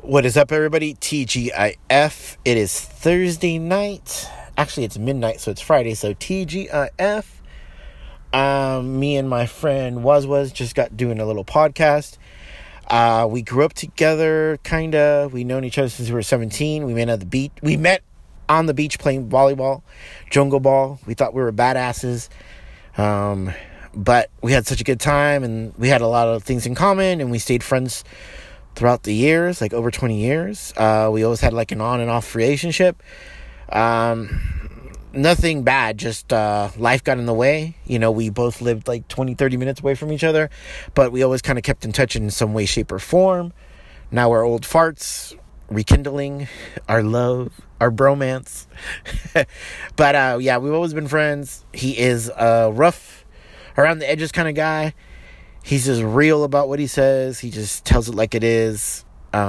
What is up, everybody? TGIF. It is Thursday night. Actually, it's midnight, so it's Friday. So TGIF. Me and my friend Was just got doing a little podcast. We grew up together, kinda. We known each other since we were 17. We met at the beach. We met on the beach playing volleyball, jungle ball. We thought we were badasses. But we had such a good time, and we had a lot of things in common, and we stayed friends throughout the years, like over 20 years. We always had like an on and off relationship. Nothing bad, just life got in the way. You know, we both lived like 20-30 minutes away from each other, but we always kind of kept in touch in some way, shape, or form. Now we're old farts, rekindling our love, our bromance. But yeah, we've always been friends. He is a rough, around the edges kind of guy. He's just real about what he says. He just tells it like it is.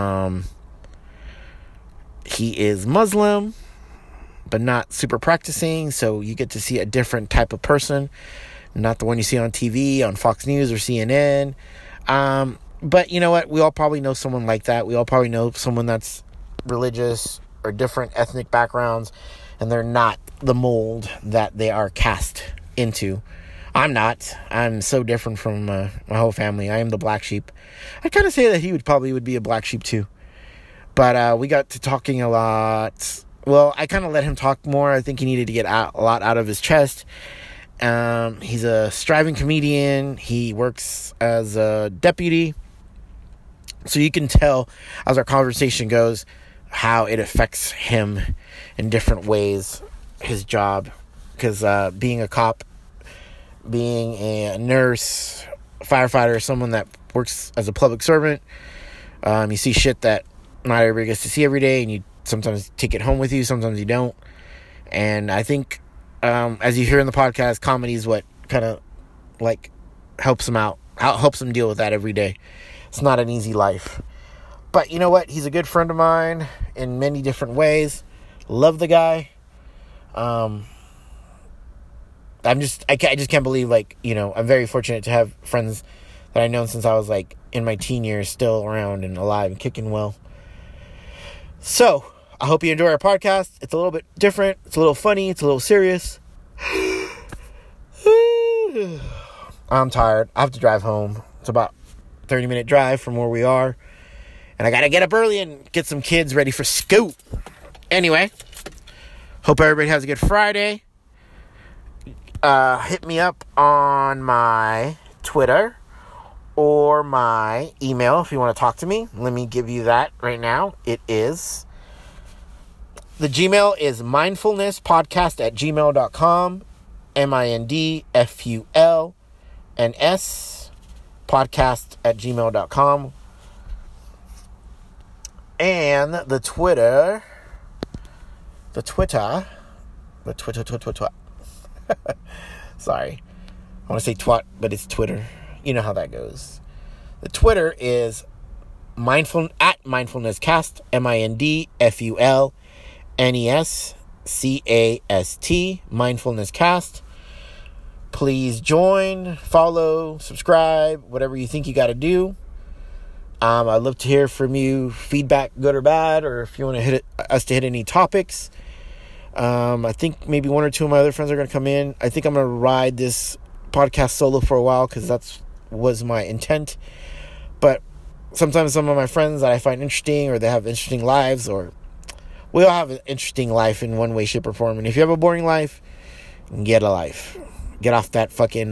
He is Muslim, but not super practicing. So you get to see a different type of person. Not the one you see on TV, on Fox News or CNN. But you know what? We all probably know someone like that. We all probably know someone that's religious or different ethnic backgrounds. And they're not the mold that they are cast into. I'm not. I'm so different from my whole family. I am the black sheep. I'd kind of say that he would be a black sheep too. But we got to talking a lot. Well, I kind of let him talk more. I think he needed to get a lot out of his chest. He's a striving comedian. He works as a deputy. So you can tell as our conversation goes how it affects him in different ways, his job. Because being a cop, being a nurse, firefighter, someone that works as a public servant, you see shit that not everybody gets to see every day, and you sometimes take it home with you, sometimes you don't. And I think, as you hear in the podcast, comedy is what kind of like helps him out, helps him deal with that every day. It's not an easy life. But you know what? He's a good friend of mine in many different ways. Love the guy. I just can't believe, like, you know, I'm very fortunate to have friends that I've known since I was, like, in my teen years, still around and alive and kicking well. So, I hope you enjoy our podcast. It's a little bit different. It's a little funny. It's a little serious. I'm tired. I have to drive home. It's about a 30-minute drive from where we are. And I got to get up early and get some kids ready for school. Anyway, hope everybody has a good Friday. Hit me up on my Twitter or my email if you want to talk to me. Let me give you that right now. The Gmail is mindfulnesspodcast@gmail.com. mindfulness podcast@gmail.com. And the Twitter. Sorry. I want to say twat, but it's Twitter. You know how that goes. The Twitter is mindfulnesscast, mindfulnesscast, mindfulnesscast. Please join, follow, subscribe, whatever you think you got to do. I'd love to hear from you, feedback, good or bad, or if you want to hit any topics. I think maybe one or two of my other friends are going to come in. I think I'm going to ride this podcast solo for a while because that was my intent. But sometimes some of my friends that I find interesting, or they have interesting lives, or we all have an interesting life in one way, shape, or form. And if you have a boring life, get a life. Get off that fucking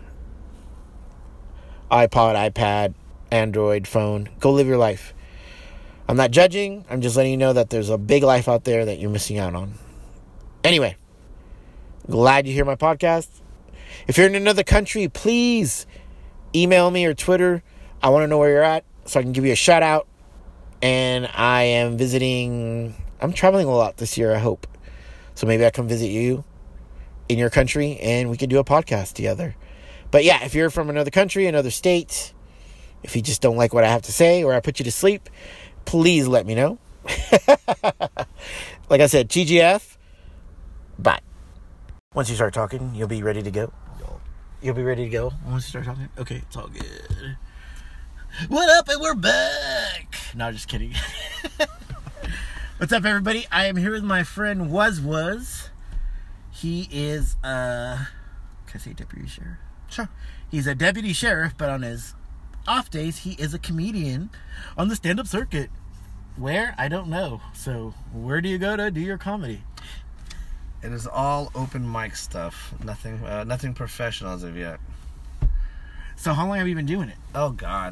iPod, iPad, Android phone. Go live your life. I'm not judging. I'm just letting you know that there's a big life out there that you're missing out on. Anyway, glad you hear my podcast. If you're in another country, please email me or Twitter. I want to know where you're at so I can give you a shout out. And I'm traveling a lot this year, I hope. So maybe I come visit you in your country and we can do a podcast together. But yeah, if you're from another country, another state, if you just don't like what I have to say or I put you to sleep, please let me know. Like I said, TGF. Bye. Once you start talking, you'll be ready to go. You'll be ready to go once you start talking? Okay, it's all good. What up, and we're back. No, just kidding. What's up, everybody? I am here with my friend Was. He is, can I say deputy sheriff? Sure. He's a deputy sheriff, but on his off days, he is a comedian on the stand-up circuit. Where? I don't know. So, where do you go to do your comedy? It is all open mic stuff. Nothing professional as of yet. So, how long have you been doing it? Oh, God.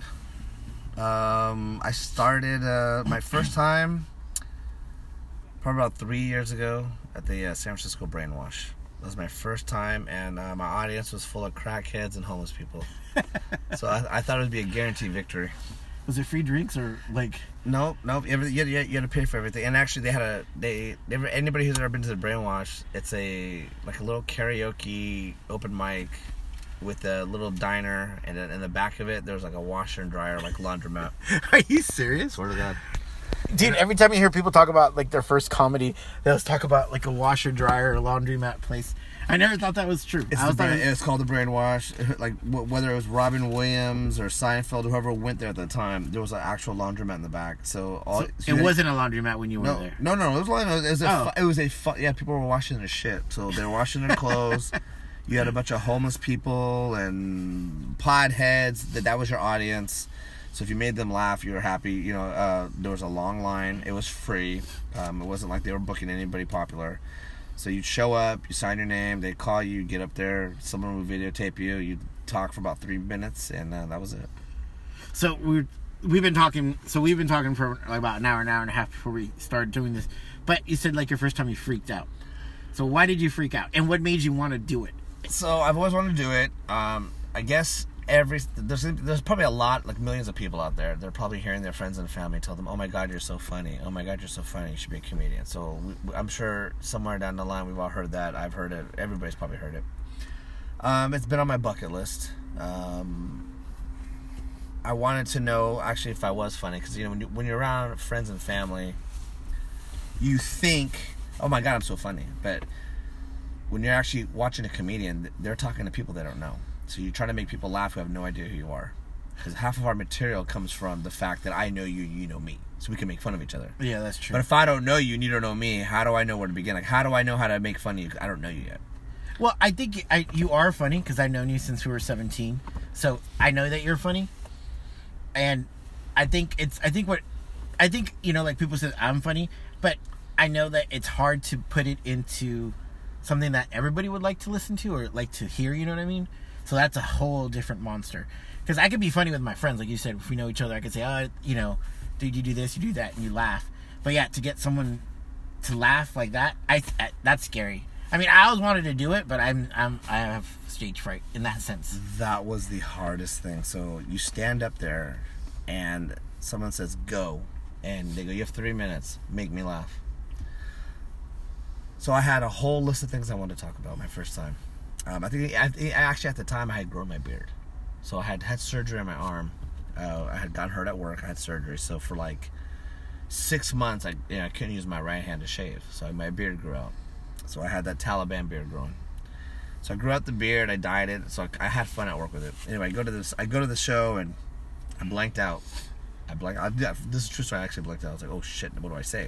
I started my first time probably about 3 years ago at the San Francisco Brainwash. That was my first time, and my audience was full of crackheads and homeless people. So I thought it would be a guaranteed victory. Was it free drinks or like? Nope. You had to pay for everything. And actually, anybody who's ever been to the Brainwash, it's a little karaoke open mic with a little diner, and in the back of it, there's like a washer and dryer, like laundromat. Are you serious? Swear to God. Dude, every time you hear people talk about like their first comedy, they always talk about like a washer, dryer, or laundromat place. I never thought that was true. It's called the Brainwash. Like whether it was Robin Williams or Seinfeld, whoever went there at the time, there was an actual laundromat in the back. It wasn't a laundromat when you were there. No. People were washing their shit. So they were washing their clothes. You had a bunch of homeless people and podheads. That was your audience. So if you made them laugh, you were happy. There was a long line. It was free. It wasn't like they were booking anybody popular. So you'd show up, you sign your name, they'd call you, you'd get up there, someone would videotape you, you'd talk for about 3 minutes, and that was it. So we've been talking for like about an hour and a half before we started doing this. But you said like your first time you freaked out. So why did you freak out? And what made you want to do it? So I've always wanted to do it. I guess there's probably a lot, like millions of people out there. They're probably hearing their friends and family tell them, "Oh my God, you're so funny. Oh my God, you're so funny. You should be a comedian." So I'm sure somewhere down the line we've all heard that. I've heard it. Everybody's probably heard it. It's been on my bucket list. I wanted to know actually if I was funny, because when you're around friends and family, you think, "Oh my God, I'm so funny," but when you're actually watching a comedian, they're talking to people they don't know. So you try to make people laugh who have no idea who you are. Because half of our material comes from the fact that I know you, you know me. So we can make fun of each other. Yeah, that's true. But if I don't know you and you don't know me, how do I know where to begin? Like, how do I know how to make fun of you? I don't know you yet. Well, I think you are funny, because I've known you since we were 17. So I know that you're funny. And like people say I'm funny, but I know that it's hard to put it into something that everybody would like to listen to or like to hear, you know what I mean? So that's a whole different monster. Because I could be funny with my friends, like you said, if we know each other, I could say, dude, you do this, you do that, and you laugh. But yeah, to get someone to laugh like that, that's scary. I mean, I always wanted to do it, but I have stage fright in that sense. That was the hardest thing. So you stand up there, and someone says, "Go," and they go, "You have 3 minutes. Make me laugh." So I had a whole list of things I wanted to talk about my first time. I think actually at the time I had grown my beard. So I had surgery on my arm. I had gotten hurt at work. I had surgery. So for like 6 months, I couldn't use my right hand to shave. So my beard grew out. So I had that Taliban beard growing. So I grew out the beard. I dyed it. So I had fun at work with it. Anyway, I go to the show, and I blanked out. This is true story. I actually blanked out. I was like, "Oh shit, what do I say?"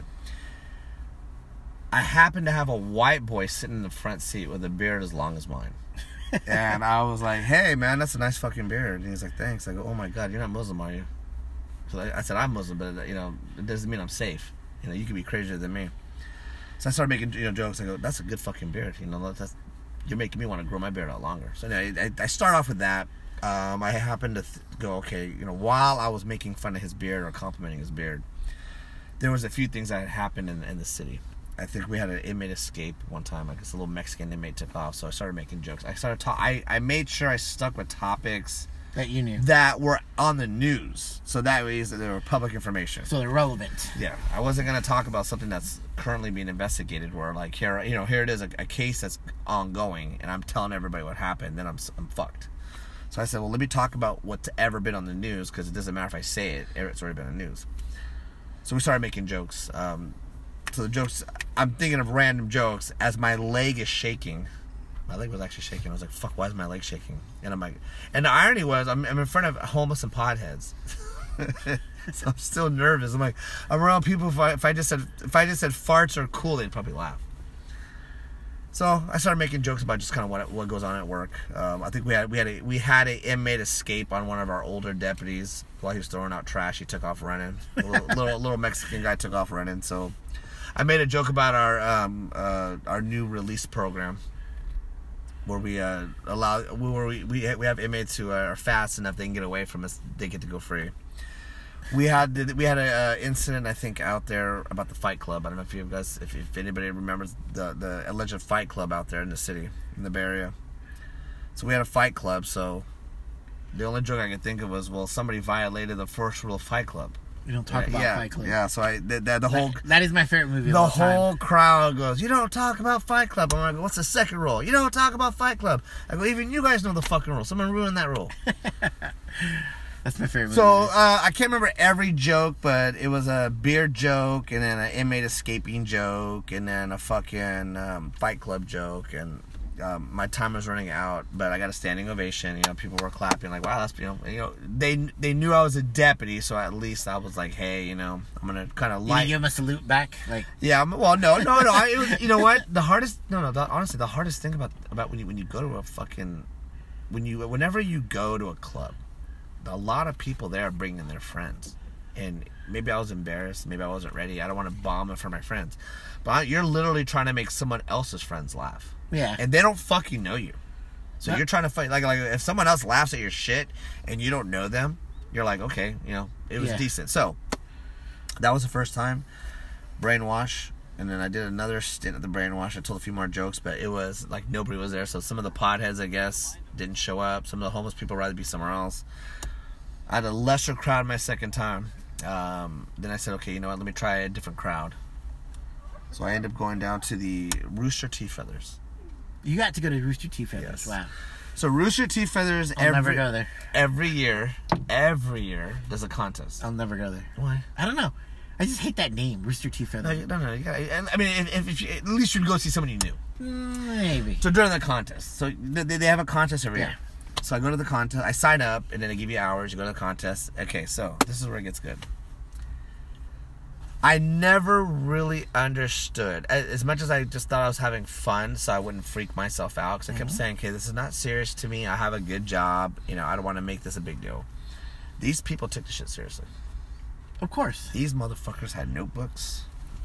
I happened to have a white boy sitting in the front seat with a beard as long as mine. And I was like, "Hey, man, that's a nice fucking beard." And he's like, "Thanks." I go, "Oh, my God, you're not Muslim, are you?" So I said, "I'm Muslim, but, it doesn't mean I'm safe. You could be crazier than me." So I started making, jokes. I go, "That's a good fucking beard. You're making me want to grow my beard out longer." So anyway, I start off with that. I happened to go, okay, while I was making fun of his beard or complimenting his beard, there was a few things that had happened in the city. I think we had an inmate escape one time. Like this little Mexican inmate took off, so I started making jokes. I made sure I stuck with topics that you knew that were on the news, so that way they were public information. So they're relevant. Yeah, I wasn't gonna talk about something that's currently being investigated. Where like here it is, a case that's ongoing, and I'm telling everybody what happened. Then I'm fucked. So I said, well, let me talk about what's ever been on the news, because it doesn't matter if I say it; it's already been on the news. So we started making jokes. So the jokes, I'm thinking of random jokes as my leg is shaking. My leg was actually shaking. I was like, fuck, why is my leg shaking? And I'm like, and the irony was, I'm in front of homeless and potheads. So I'm still nervous. I'm like, I'm around people. If I just said farts are cool, they'd probably laugh. So I started making jokes about just kind of what goes on at work. I think we had a inmate escape on one of our older deputies while he was throwing out trash. He took off running. Little Mexican guy took off running. So I made a joke about our new release program, where we have inmates who are fast enough they can get away from us. They get to go free. We had a incident, I think, out there about the Fight Club. I don't know if anybody remembers the alleged Fight Club out there in the city, in the Bay Area. So we had a Fight Club. So the only joke I could think of was, well, somebody violated the first rule of Fight Club. We don't talk about Fight Club. Yeah. So that is my favorite movie. The whole crowd goes, "You don't talk about Fight Club." I'm like, "What's the second rule?" "You don't talk about Fight Club." I go, "Even you guys know the fucking rule. Someone ruined that rule." That's my favorite movie. So, I can't remember every joke, but it was a beer joke, and then an inmate escaping joke, and then a fucking Fight Club joke, and my time was running out, but I got a standing ovation. You know, people were clapping, like, wow, that's, they knew I was a deputy, so at least I was like, hey, I'm gonna kind of You give them a salute back? Like, yeah, well, no, it was, you know what? Honestly, the hardest thing about when you go to a fucking, whenever you go to a club, a lot of people there are bringing their friends, and maybe I was embarrassed, maybe I wasn't ready. I don't want to bomb it for my friends, but you're literally trying to make someone else's friends laugh. Yeah, and they don't fucking know you, so you're trying to fight. Like if someone else laughs at your shit and you don't know them, you're like, okay, it was decent. So that was the first time. Brainwash. And then I did another stint at the Brainwash. I told a few more jokes, but it was like nobody was there. So some of the potheads, I guess, didn't show up. Some of the homeless people would rather be somewhere else. I had a lesser crowd my second time. Then I said, okay, you know what? Let me try a different crowd. So I ended up going down to the Rooster Tea Feathers. You got to go to Rooster Tea Feathers. Yes. Wow. So Rooster Tea Feathers, I'll never go there. Every year, there's a contest. I'll never go there. Why? I don't know. I just hate that name, Rooster Tea Feathers. No. And I mean, if you, at least you'd go see somebody you knew. Maybe. So during the contest, so they have a contest every year. So I go to the contest, I sign up, and then they give you hours. You go to the contest. Okay, so this is where it gets good. I never really understood, as much as I just thought I was having fun, so I wouldn't freak myself out. Because I kept saying, okay, this is not serious to me. I have a good job. I don't want to make this a big deal. These people took the shit seriously. Of course. These motherfuckers had notebooks.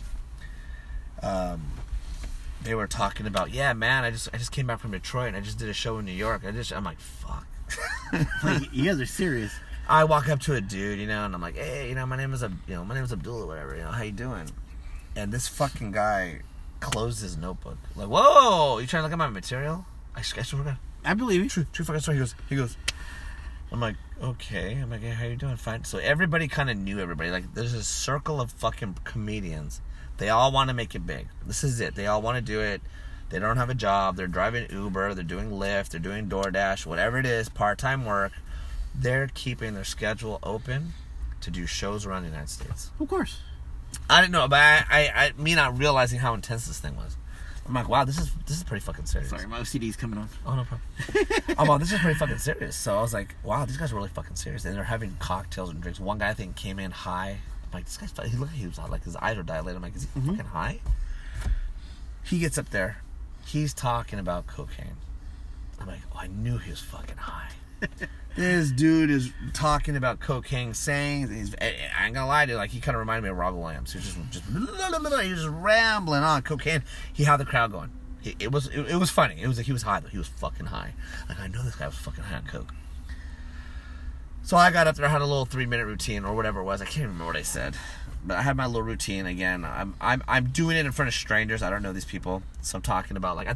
They were talking about, yeah, man, I just came back from Detroit and I just did a show in New York. I'm like, fuck. Like, you guys are serious. I walk up to a dude, and I'm like, hey, my name is Abdul or whatever, how you doing? And this fucking guy closed his notebook. Like, whoa, you trying to look at my material? I swear to God. I believe you. True fucking story. He goes. I'm like, okay. I'm like, hey, how you doing? Fine. So everybody kind of knew everybody. Like, there's a circle of fucking comedians. They all want to make it big. This is it. They all want to do it. They don't have a job. They're driving Uber. They're doing Lyft. They're doing DoorDash. Whatever it is, part-time work. They're keeping their schedule open to do shows around the United States. Of course. I didn't know, but I me not realizing how intense this thing was. I'm like, wow, this is pretty fucking serious. Sorry, my OCD's coming on. Oh, no problem. I'm like, this is pretty fucking serious. So I was like, wow, these guys are really fucking serious. And they're having cocktails and drinks. One guy, I think, came in high. I'm like, this guy's funny. He was like, his eyes are dilated. I'm like, is he fucking high? He gets up there. He's talking about cocaine. I'm like, oh, I knew he was fucking high. This dude is talking about cocaine, saying, I ain't gonna lie to you, like, he kind of reminded me of Robin Williams. He was he was just rambling on cocaine. He had the crowd going. It was funny. It was like he was high, though. He was fucking high. Like, I know this guy was fucking high on coke. So I got up there, I had a little 3-minute routine or whatever it was. I can't remember what I said, but I had my little routine again. I'm doing it in front of strangers. I don't know these people, so I'm talking about, like, I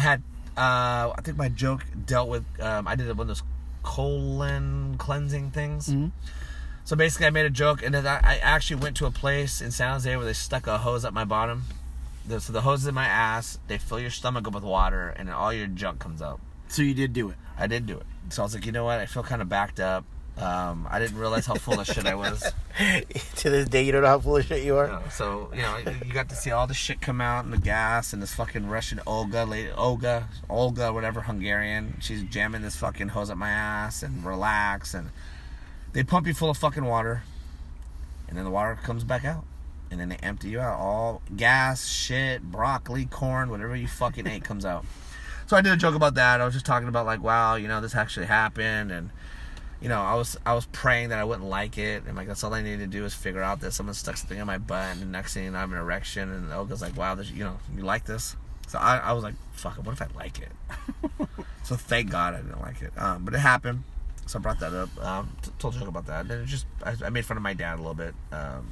think my joke dealt with I did one of those colon cleansing things. Mm-hmm. So basically I made a joke, and then I actually went to a place in San Jose where they stuck a hose up my bottom. So the hose is in my ass, they fill your stomach up with water, and then all your junk comes out. So you did do it? I did do it. So I was like, you know what, I feel kind of backed up. I didn't realize how full of shit I was. To this day, you don't know how full of shit you are? No, so, you got to see all the shit come out, and the gas, and this fucking Russian Olga, whatever, Hungarian. She's jamming this fucking hose up my ass, and relax, and they pump you full of fucking water. and then the water comes back out. And then they empty you out. All gas, shit, broccoli, corn, whatever you fucking ate comes out. So I did a joke about that. I was just talking about like, wow, you know, this actually happened. And, you know, I was praying that I wouldn't like it. And like, that's all I needed to do is figure out that someone stuck something in my butt. And the next thing you know, I have an erection. And Olga's like, wow, this, you know, you like this? So I was like, fuck it, what if I like it? So thank God I didn't like it. But it happened. So I brought that up. Told a joke about that. And it just, I made fun of my dad a little bit.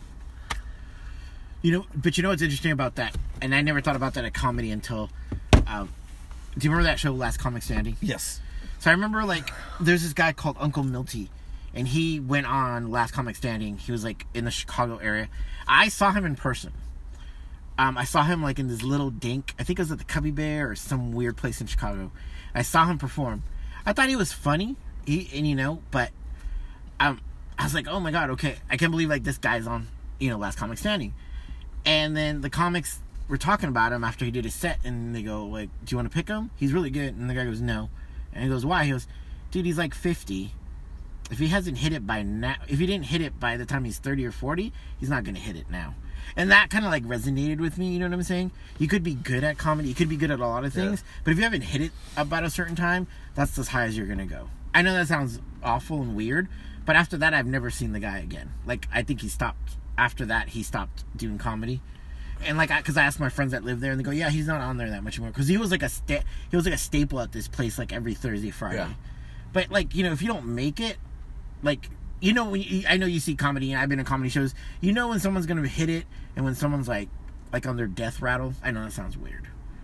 You know, but you know what's interesting about that? And I never thought about that at comedy until... do you remember that show, Last Comic Standing? Yes. So I remember, like, there's this guy called Uncle Milty, and he went on Last Comic Standing. He was, like, in the Chicago area. I saw him in person. I saw him, like, in this little dink. I think it was at the Cubby Bear or some weird place in Chicago. I saw him perform. I thought he was funny, but I was like, oh, my God, okay. I can't believe, like, this guy's on, Last Comic Standing. And then the comics were talking about him after he did his set, and they go, like, do you want to pick him? He's really good. And the guy goes, no. And he goes, why? He goes, dude, he's like 50. If he hasn't hit it by now, if he didn't hit it by the time he's 30 or 40, he's not going to hit it now. And that kind of, like, resonated with me, you know what I'm saying? You could be good at comedy, you could be good at a lot of things, but if you haven't hit it about a certain time, that's as high as you're going to go. I know that sounds awful and weird, but after that, I've never seen the guy again. Like, I think he stopped. After that, he stopped doing comedy. And like, because I asked my friends that live there, and they go, "Yeah, he's not on there that much anymore." Because he was like a staple at this place, like every Thursday, Friday. Yeah. But like, if you don't make it, like, I know you see comedy, and I've been in comedy shows. You know when someone's gonna hit it, and when someone's like on their death rattle. I know that sounds weird.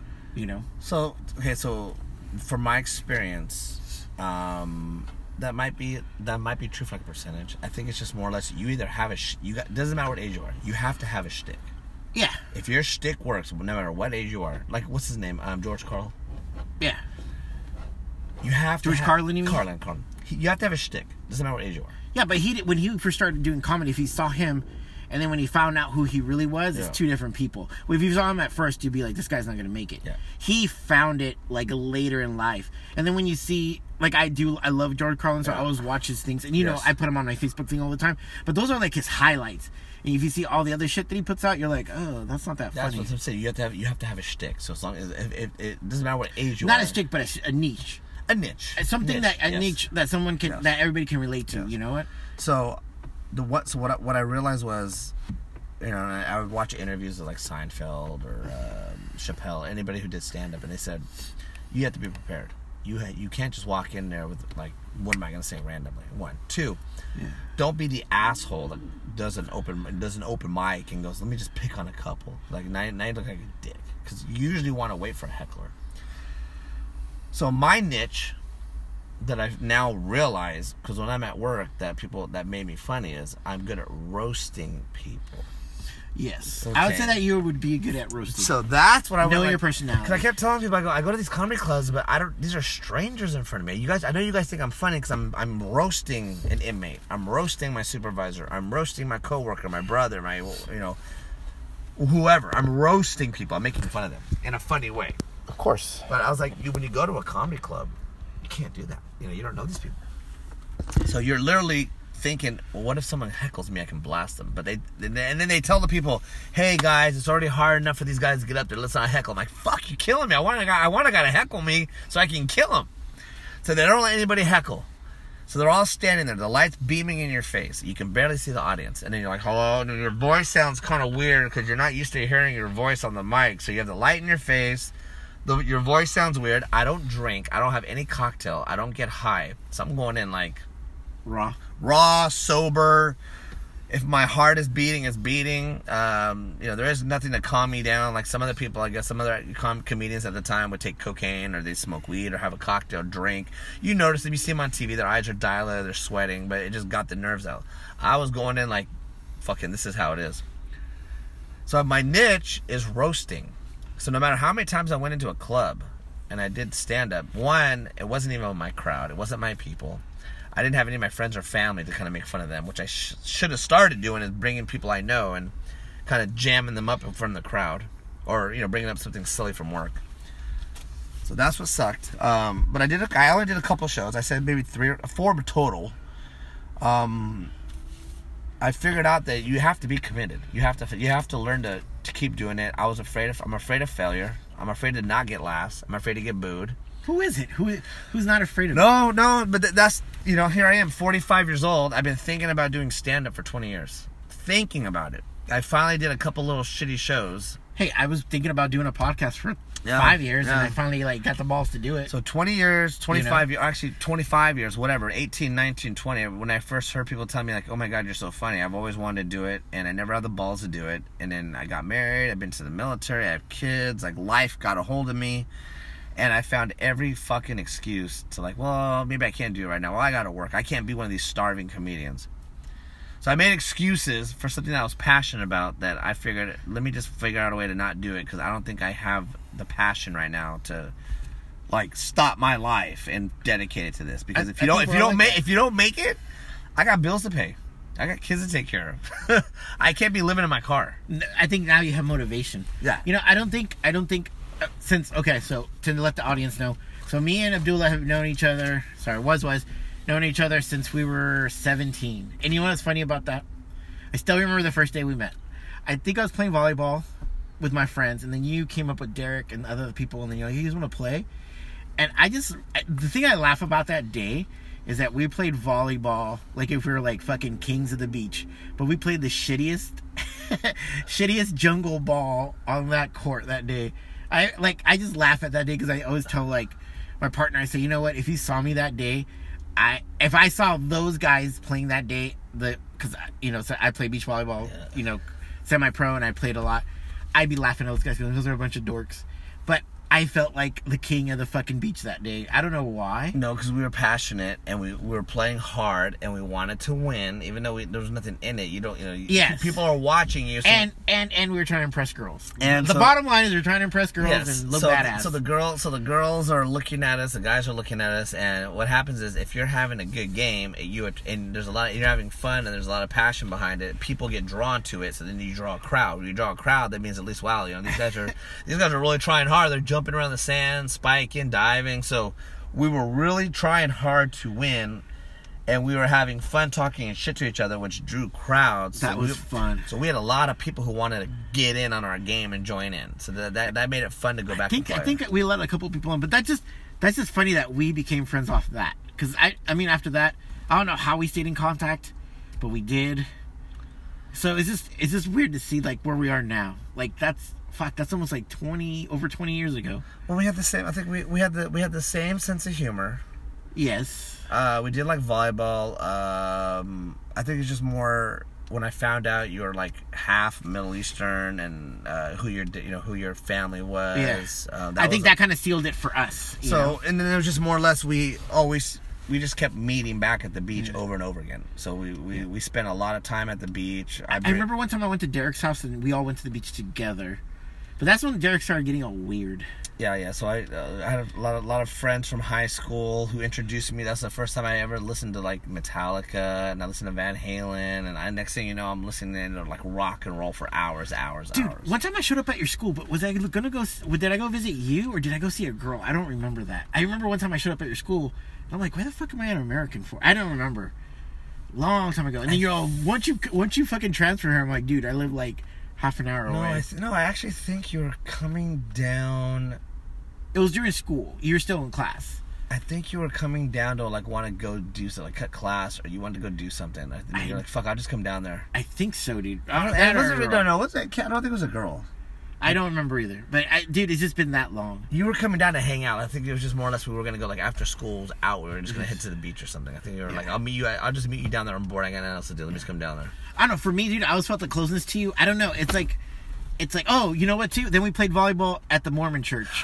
So from my experience, that might be true for like a percentage. I think it's just more or less you either have doesn't matter what age you are, you have to have a shtick. Yeah. If your shtick works, no matter what age you are, like what's his name, George Carlin. Yeah. You have to. George Carlin, you mean? Carlin. You have to have a shtick. Doesn't matter what age you are. Yeah, but when he first started doing comedy, if he saw him, and then when he found out who he really was, it's two different people. Well, if you saw him at first, you'd be like, this guy's not going to make it. Yeah. He found it, like, later in life. And then when you see, like, I love George Carlin, so I always watch his things. And, I put him on my Facebook thing all the time. But those are, like, his highlights. And if you see all the other shit that he puts out, you're like, oh, that's not that funny. That's what I'm saying. You have to have a shtick. So as long as it doesn't matter what age you are. Not a shtick, but a niche. A niche. Something niche that someone can, that everybody can relate to. Yes. You know what? So what I realized was, I would watch interviews of like Seinfeld or Chappelle, anybody who did stand up, and they said you have to be prepared. You can't just walk in there with like, what am I going to say randomly? 1, 2. Yeah. Don't be the asshole that does an open mic and goes, let me just pick on a couple. Like now you look like a dick, because you usually want to wait for a heckler. So my niche that I've now realized, because when I'm at work, that made me funny, is I'm good at roasting people. Yes. Okay. I would say that you would be good at roasting. So that's what I know your personality. Because I kept telling people, I go to these comedy clubs, but these are strangers in front of me. I know you guys think I'm funny because I'm roasting an inmate. I'm roasting my supervisor. I'm roasting my coworker, my brother, my whoever. I'm roasting people. I'm making fun of them in a funny way. Of course. But I was like, when you go to a comedy club, you can't do that. You don't know these people. So you're literally thinking, well, what if someone heckles me? I can blast them. But then they tell the people, hey guys, it's already hard enough for these guys to get up there. Let's not heckle. I'm like, fuck, you're killing me. I want a guy to heckle me so I can kill him. So they don't let anybody heckle. So they're all standing there, the light's beaming in your face. You can barely see the audience. And then you're like, hello, and your voice sounds kind of weird because you're not used to hearing your voice on the mic. So you have the light in your face. Your voice sounds weird. I don't drink. I don't have any cocktail. I don't get high. So I'm going in like raw, sober. If my heart is beating, it's beating. There is nothing to calm me down. Like some other people, I guess some other comedians at the time would take cocaine or they smoke weed or have a cocktail, drink. You notice if you see them on TV, their eyes are dilated, they're sweating, but it just got the nerves out. I was going in like, fucking, this is how it is. So my niche is roasting. So no matter how many times I went into a club and I did stand-up, one, it wasn't even my crowd. It wasn't my people. I didn't have any of my friends or family to kind of make fun of them, which I should have started doing, is bringing people I know and kind of jamming them up in front of the crowd, or bringing up something silly from work. So that's what sucked. But I only did a couple shows. I said maybe 3 or 4 total. I figured out that you have to be committed. You have to learn to keep doing it. I'm afraid of failure. I'm afraid to not get laughs. I'm afraid to get booed. Who is it? Who's not afraid of it? No, but that's, here I am, 45 years old. I've been thinking about doing stand-up for 20 years. Thinking about it. I finally did a couple little shitty shows. Hey, I was thinking about doing a podcast for 5 years, and I finally got the balls to do it. So 20 years, 25 years, actually 25 years, whatever, 18, 19, 20. When I first heard people tell me, like, oh my God, you're so funny, I've always wanted to do it, and I never had the balls to do it. And then I got married, I've been to the military, I have kids, like, life got a hold of me. And I found every fucking excuse to, like, well, maybe I can't do it right now. Well, I gotta work. I can't be one of these starving comedians. So I made excuses for something that I was passionate about, that I figured, let me just figure out a way to not do it, because I don't think I have the passion right now to, like, stop my life and dedicate it to this. Because if you don't make it, I got bills to pay. I got kids to take care of. I can't be living in my car. I think now you have motivation. Yeah. I don't think so to let the audience know, so me and Abdullah have known each other, known each other since we were 17. And you know what's funny about that? I still remember the first day we met. I think I was playing volleyball with my friends, and then you came up with Derek and other people, and then you're like, you guys want to play? And the thing I laugh about that day is that we played volleyball like if we were like fucking kings of the beach, but we played the shittiest jungle ball on that court that day. I just laugh at that day, because I always tell, like, my partner, I say, you know what, if you saw me that day, if I saw those guys playing that day, because so I play beach volleyball, semi-pro, and I played a lot, I'd be laughing at those guys because those are a bunch of dorks. But I felt like the king of the fucking beach that day. I don't know why. No, because we were passionate, and we were playing hard, and we wanted to win, even though there was nothing in it. Yes. People are watching you. So and we were trying to impress girls. And the bottom line is we're trying to impress girls and look badass. So the girls are looking at us, the guys are looking at us, and what happens is, if you're having a good game, and you're having fun, and there's a lot of passion behind it, people get drawn to it. So then you draw a crowd. When you draw a crowd, that means at least, wow, these guys are really trying hard. They're jumping around the sand, spiking, diving. So we were really trying hard to win, and we were having fun talking and shit to each other, which drew crowds. That was fun. So we had a lot of people who wanted to get in on our game and join in. So that made it fun to go back and play. I think we let a couple people in, but that's just funny that we became friends off that. Because I mean, after that, I don't know how we stayed in contact, but we did. So it's just weird to see, like, where we are now. Like, that's almost like over 20 years ago. Well, we had the same. I think we had the same sense of humor. Yes. We did like volleyball. I think it's just more when I found out you were like half Middle Eastern, and who your family was. Yes. I think that kind of sealed it for us. And then it was just more or less we just kept meeting back at the beach over and over again. So we spent a lot of time at the beach. I remember one time I went to Derek's house and we all went to the beach together. But that's when Derek started getting all weird. Yeah. So I had a lot of friends from high school who introduced me. That's the first time I ever listened to like Metallica, and I listened to Van Halen, and next thing you know, I'm listening to like rock and roll for hours. Dude, one time I showed up at your school, but did I go visit you, or did I go see a girl? I don't remember that. I remember one time I showed up at your school, and I'm like, why the fuck am I an American for? I don't remember. Long time ago. And then you're all, once you fucking transfer here, I'm like, dude, I live like half an hour away. I actually think you were coming down. It was during school. You were still in class. I think you were coming down to like want to go do something, like cut class, or you wanted to go do something. You're like, fuck, I'll just come down there. I think so, dude. What's that? I don't think it was a girl. I don't remember either. But dude, it's just been that long. You were coming down to hang out. I think it was just more or less we were gonna go like after school's out. We were just gonna head to the beach or something. I think you were like, I'll just meet you down there. I'm bored. I got nothing else to do. Let me just come down there. I don't know. For me, dude, I always felt the closeness to you. I don't know. It's like, oh, you know what, too? Then we played volleyball at the Mormon church.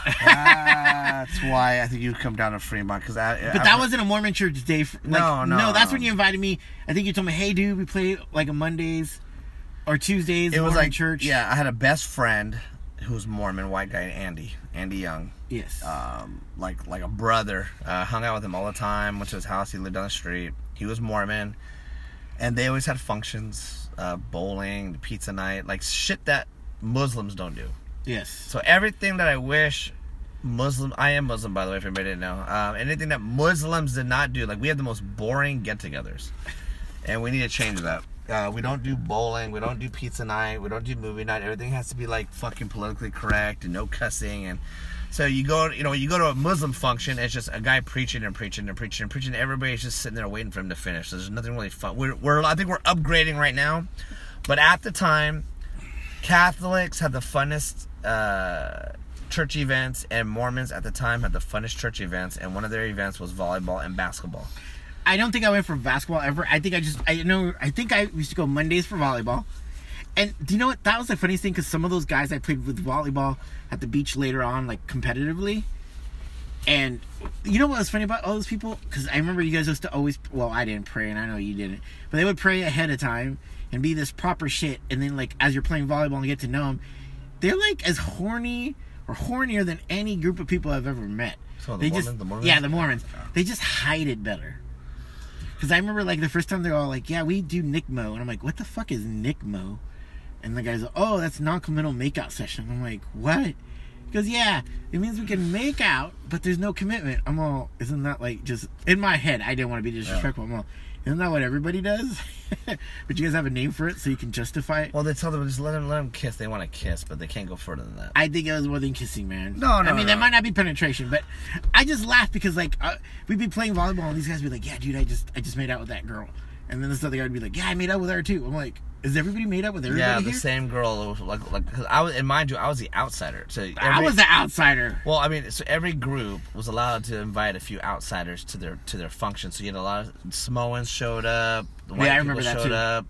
That's why I think you'd come down to Fremont. But that wasn't a Mormon church day. No, that's when you invited me. I think you told me, hey, dude, we play like a Mondays or Tuesdays. It was like church. Yeah, I had a best friend who was Mormon, white guy, Andy Young. Yes. Like a brother. Hung out with him all the time. Went to his house. He lived down the street. He was Mormon. And they always had functions, bowling, pizza night, like shit that Muslims don't do. Yes. So everything that I wish I am Muslim, by the way, if anybody didn't know. Anything that Muslims did not do, like we had the most boring get-togethers. And we need to change that. We don't do bowling. We don't do pizza night. We don't do movie night. Everything has to be like fucking politically correct and no cussing. And so you go to a Muslim function. It's just a guy preaching and preaching and preaching and preaching. Everybody's just sitting there waiting for him to finish. So there's nothing really fun. I think we're upgrading right now, but at the time, Catholics had the funnest church events, and Mormons at the time had the funnest church events. And one of their events was volleyball and basketball. I don't think I went for basketball ever. I think I used to go Mondays for volleyball. And do you know what? That was the funniest thing, because some of those guys I played with volleyball at the beach later on, like competitively. And you know what was funny about all those people? Because I remember you guys used to always, well, I didn't pray, and I know you didn't, but they would pray ahead of time and be this proper shit. And then, like, as you're playing volleyball and you get to know them, they're like as horny or hornier than any group of people I've ever met. So the Mormons? Yeah, the Mormons. They just hide it better. Because I remember, like, the first time they're all like, yeah, we do NICMO. And I'm like, what the fuck is NICMO? And the guy's like, oh, that's non-committal makeout session. I'm like, what? He goes, yeah, it means we can make out, but there's no commitment. I'm all, isn't that like just, in my head, I didn't want to be disrespectful. I'm all, isn't that what everybody does? But you guys have a name for it so you can justify it? Well, they tell them, just let them kiss. They want to kiss, but they can't go further than that. I think it was more than kissing, man. No. That might not be penetration, but I just laugh because, like, we'd be playing volleyball and these guys would be like, yeah, dude, I just made out with that girl. And then this other guy would be like, yeah, I made out with her too. I'm like, is everybody made up with everybody? Yeah, the here? same girl. Like, cause I was, and mind you, I was the outsider. So I was the outsider. Well, I mean, so every group was allowed to invite a few outsiders to their function. So you had a lot of Samoans showed up. The white people showed up.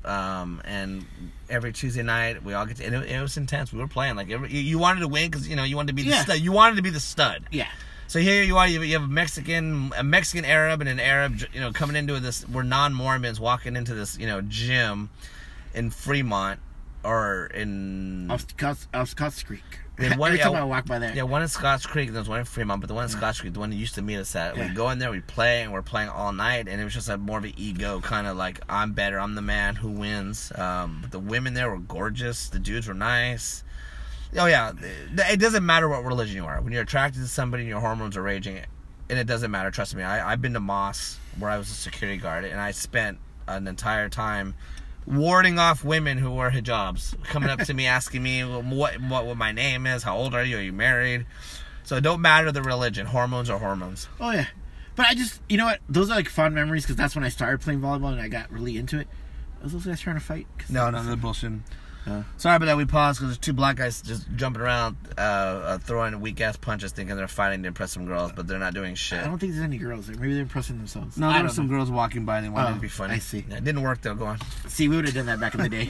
And every Tuesday night we all get to. And it was intense. We were playing like you wanted to win because you wanted to be the stud. You wanted to be the stud. Yeah. So here you are. You have a Mexican Arab and an Arab. Coming into this. We're non-Mormons walking into this gym in Fremont or in Scotts Creek. Every time I walk by there. Yeah, one in Scotts Creek, and there's one in Fremont, but the one in Scotts Creek, the one that used to meet us at, we go in there, we play, and we're playing all night, and it was just like more of an ego, kind of like, I'm better, I'm the man who wins. But the women there were gorgeous, the dudes were nice. Oh yeah, it doesn't matter what religion you are. When you're attracted to somebody and your hormones are raging, and it doesn't matter, trust me. I've been to Moss, where I was a security guard, and I spent an entire time warding off women who wore hijabs, coming up to me asking me what my name is, how old are you married. So it don't matter the religion, hormones are hormones. Oh yeah, but I just, you know what, those are like fond memories, because that's when I started playing volleyball and I got really into it. Are those guys trying to fight? No, they're bullshit. Sorry about that, we paused because there's two black guys just jumping around, throwing weak ass punches, thinking they're fighting to impress some girls, but they're not doing shit. I don't think there's any girls there. Maybe they're impressing themselves. No, there were some girls walking by and they wanted to be funny. I see. Yeah, it didn't work though. Go on. See, we would have done that back in the day.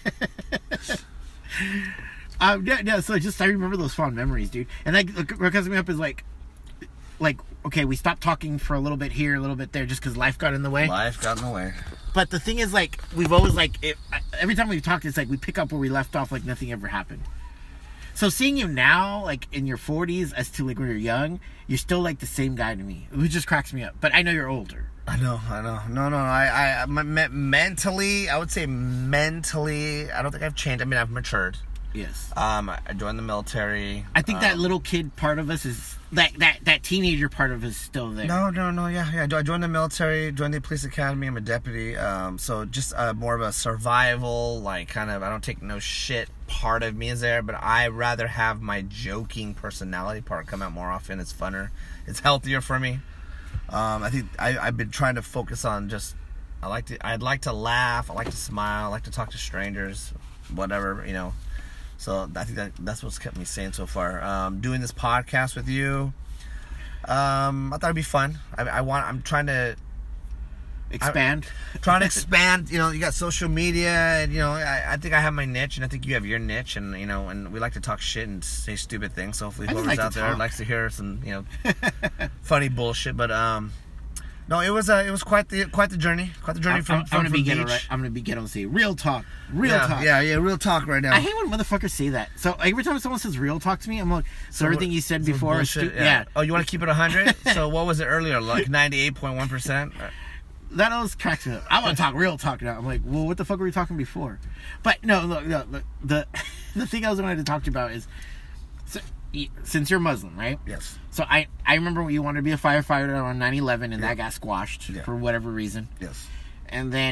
So just I remember those fond memories, dude. And like, what comes me up is like, okay, we stopped talking for a little bit here, a little bit there, just because life got in the way. Life got in the way. But the thing is, like, we've always, like, every time we've talked, it's like we pick up where we left off, like nothing ever happened. So seeing you now, like, in your 40s, as to, like, when you're young, you're still, like, the same guy to me. It just cracks me up. But I know you're older. I know. No. I mentally, I would say mentally, I don't think I've changed. I mean, I've matured. Yes. I joined the military. I think that little kid part of us is that teenager part of us is still there. No. Yeah. I joined the military, joined the police academy. I'm a deputy. So just more of a survival, like kind of I don't take no shit part of me is there, but I rather have my joking personality part come out more often. It's funner. It's healthier for me. I think I've been trying to focus on just I'd like to laugh. I like to smile. I like to talk to strangers, whatever. So I think that's what's kept me sane so far. Doing this podcast with you, I thought it'd be fun. I'm trying to expand. Trying to expand. You got social media, and I think I have my niche, and I think you have your niche, and and we like to talk shit and say stupid things. So hopefully, whoever's out there likes to hear some funny bullshit. But no, it was quite the journey. Quite the journey from I'm gonna be beach. Right. I'm gonna be ghetto and say real talk. Talk. Yeah, real talk right now. I hate when motherfuckers say that. So every time someone says real talk to me, I'm like, so everything you said before is stupid. Yeah. Oh, you want to keep it 100? So what was it earlier? Like 98.1%? That always cracks me up. I want to talk real talk now. I'm like, well, what the fuck were we talking before? But no, look, the thing I was wanting to talk to you about is, since you're Muslim, right? Yes. So I remember when you wanted to be a firefighter on 9/11 and that got squashed for whatever reason. Yes. And then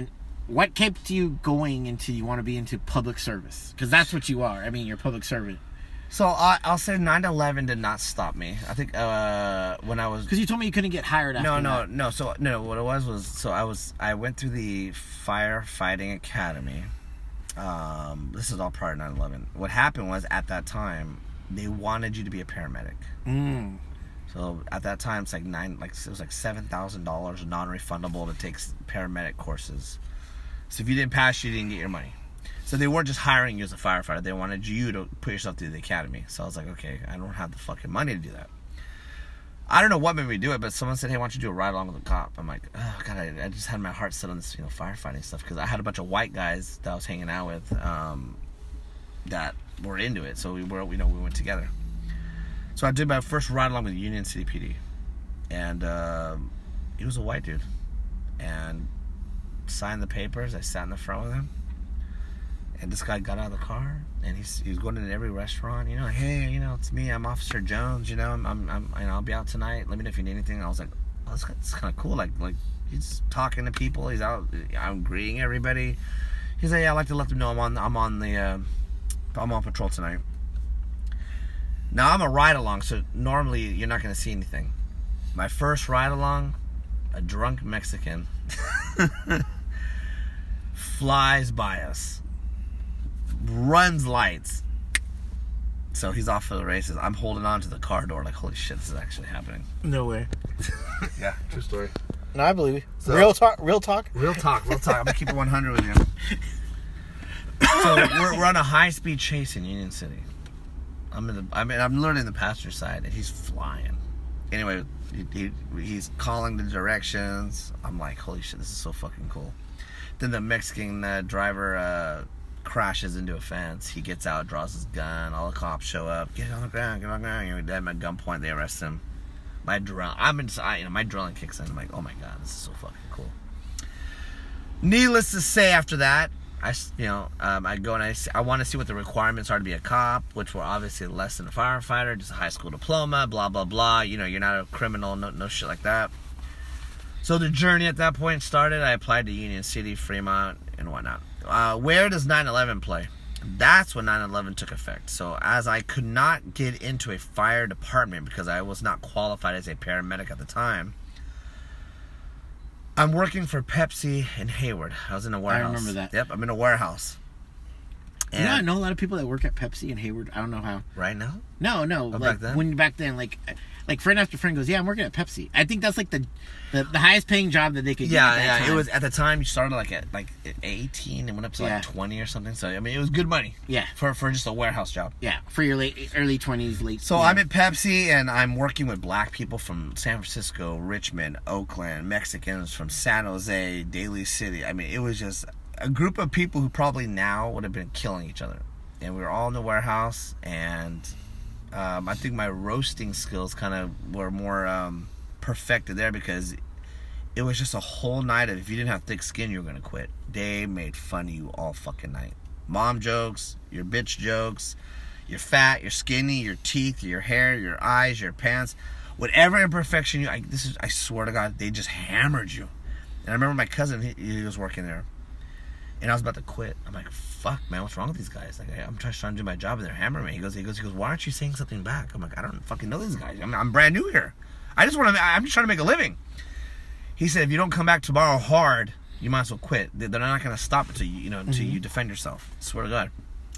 what kept you going into you want to be into public service? Because that's what you are. I mean, you're a public servant. So I'll say 9/11 did not stop me. I think when I was, because you told me you couldn't get hired after that. No. So no, what it was I went through the firefighting academy. This is all prior to 9/11. What happened was, at that time, they wanted you to be a paramedic. So at that time, it's like it was like $7,000 non-refundable to take paramedic courses. So if you didn't pass, you didn't get your money. So they weren't just hiring you as a firefighter. They wanted you to put yourself through the academy. So I was like, okay, I don't have the fucking money to do that. I don't know what made me do it, but someone said, hey, why don't you do a ride along with a cop? I'm like, oh, God, I just had my heart set on this, firefighting stuff, because I had a bunch of white guys that I was hanging out with that were into it. So we went together. So I did my first ride along with Union City PD. And he was a white dude. And signed the papers. I sat in the front with him. And this guy got out of the car, and he was going into every restaurant. Hey, it's me. I'm Officer Jones. I'll be out tonight. Let me know if you need anything. And I was like, oh, this is kind of cool. Like he's talking to people. He's out. I'm greeting everybody. He's like, yeah, I like to let them know I'm on patrol tonight. Now I'm a ride along, so normally you're not going to see anything. My first ride along, a drunk Mexican flies by us. Runs lights. So he's off for the races. I'm holding on to the car door like, holy shit, this is actually happening. No way. Yeah, true story. No, I believe you. So, Real talk? Real talk. I'm gonna keep it 100 with you. So we're on a high-speed chase in Union City. I'm literally in the passenger side, and he's flying. Anyway, he's calling the directions. I'm like, holy shit, this is so fucking cool. Then the Mexican driver crashes into a fence. He gets out, draws his gun. All the cops show up. Get on the ground. At my gunpoint, they arrest him. My adrenaline kicks in. I'm like, oh my God, this is so fucking cool. Needless to say, after that, I go and I want to see what the requirements are to be a cop, which were obviously less than a firefighter, just a high school diploma, blah blah blah. You're not a criminal, no shit like that. So the journey at that point started. I applied to Union City, Fremont, and whatnot. Where does 9/11 play? That's when 9/11 took effect. So as I could not get into a fire department because I was not qualified as a paramedic at the time, I'm working for Pepsi in Hayward. I was in a warehouse. I remember that. Yep, I'm in a warehouse. And I know a lot of people that work at Pepsi in Hayward. I don't know how. Right now? No. Oh, like back then, like friend after friend goes, yeah, I'm working at Pepsi. I think that's like the highest paying job that they could get. Yeah. It was at the time. You started at 18 and went up to 20 or something. So I mean, it was good money. Yeah. For just a warehouse job. Yeah. For your early 20s, late. So I'm at Pepsi and I'm working with black people from San Francisco, Richmond, Oakland, Mexicans from San Jose, Daly City. I mean, it was just a group of people who probably now would have been killing each other. And we were all in the warehouse, and I think my roasting skills kind of were more perfected there, because it was just a whole night of, if you didn't have thick skin, you were going to quit. They made fun of you all fucking night. Mom jokes, your bitch jokes, you're fat, you're skinny, your teeth, your hair, your eyes, your pants, whatever imperfection I swear to God, they just hammered you. And I remember my cousin, he was working there. And I was about to quit. I'm like, fuck, man, what's wrong with these guys? Like, I'm trying to do my job, and they're hammering me. He goes, why aren't you saying something back? I'm like, I don't fucking know these guys. I'm brand new here. I'm just trying to make a living. He said, if you don't come back tomorrow hard, you might as well quit. They're not going to stop until until you defend yourself. I swear to God.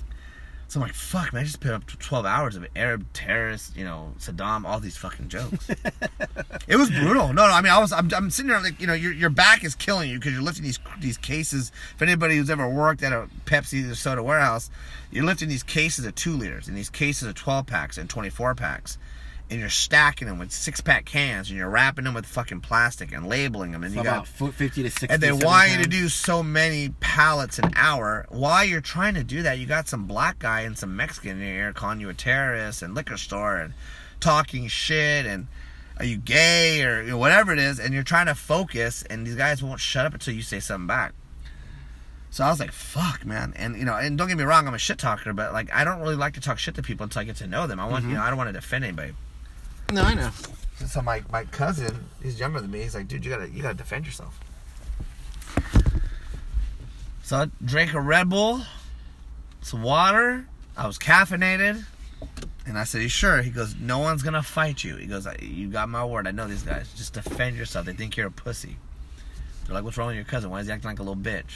So I'm like, fuck, man, I just put up 12 hours of Arab terrorists, Saddam, all these fucking jokes. It was brutal. No, I mean, I'm sitting there like, your back is killing you because you're lifting these cases. If anybody who's ever worked at a Pepsi or soda warehouse, you're lifting these cases of 2 liters and these cases of 12 packs and 24 packs. And you're stacking them with 6-pack cans, and you're wrapping them with fucking plastic and labeling them. And you got 50 to 60. And they want you to do so many pallets an hour. While you're trying to do that, you got some black guy and some Mexican in your ear calling you a terrorist and liquor store and talking shit and are you gay or whatever it is. And you're trying to focus, and these guys won't shut up until you say something back. So I was like, fuck, man. And, and don't get me wrong, I'm a shit talker, but I don't really like to talk shit to people until I get to know them. I want, I don't want to defend anybody. No, I know. So my cousin, he's younger than me. He's like, dude, you gotta defend yourself. So I drank a Red Bull, some water. I was caffeinated. And I said, you sure? He goes, no one's going to fight you. He goes, you got my word. I know these guys. Just defend yourself. They think you're a pussy. They're like, what's wrong with your cousin? Why is he acting like a little bitch?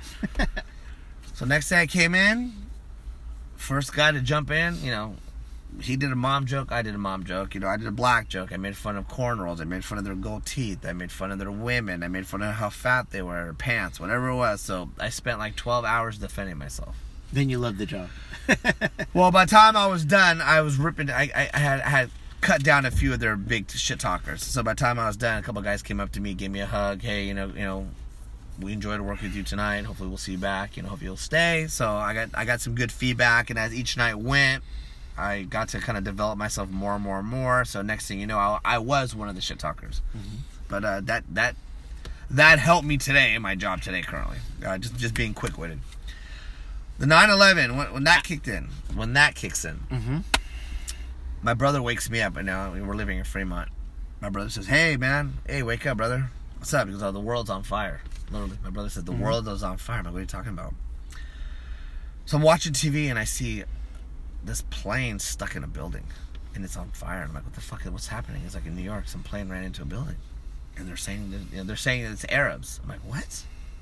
So next day I came in. First guy to jump in, you know, he did a mom joke. I did a mom joke. You know, I did a black joke. I made fun of cornrows. I made fun of their gold teeth. I made fun of their women. I made fun of how fat they were, their pants, whatever it was. So I spent like 12 hours defending myself. Then you loved the job. Well, by the time I was done, I was ripping. I had cut down a few of their big shit talkers. So by the time I was done, a couple of guys came up to me, gave me a hug. Hey, you know, we enjoyed working with you tonight. Hopefully, we'll see you back. You know, hope you'll stay. So I got some good feedback, and as each night went, I got to kind of develop myself more and more and more. So next thing you know, I was one of the shit talkers. Mm-hmm. But that helped me today in my job today currently. Just being quick witted. The 9/11 when that kicks in, mm-hmm. My brother wakes me up, and now we're living in Fremont. My brother says, "Hey man, wake up, brother. What's up?" Because the world's on fire. Literally, my brother says the world is on fire. I'm like, what are you talking about? So I'm watching TV and I see this plane stuck in a building, and it's on fire. And I'm like, what the fuck? What's happening? It's like in New York, some plane ran into a building, and they're saying it's Arabs. I'm like, what?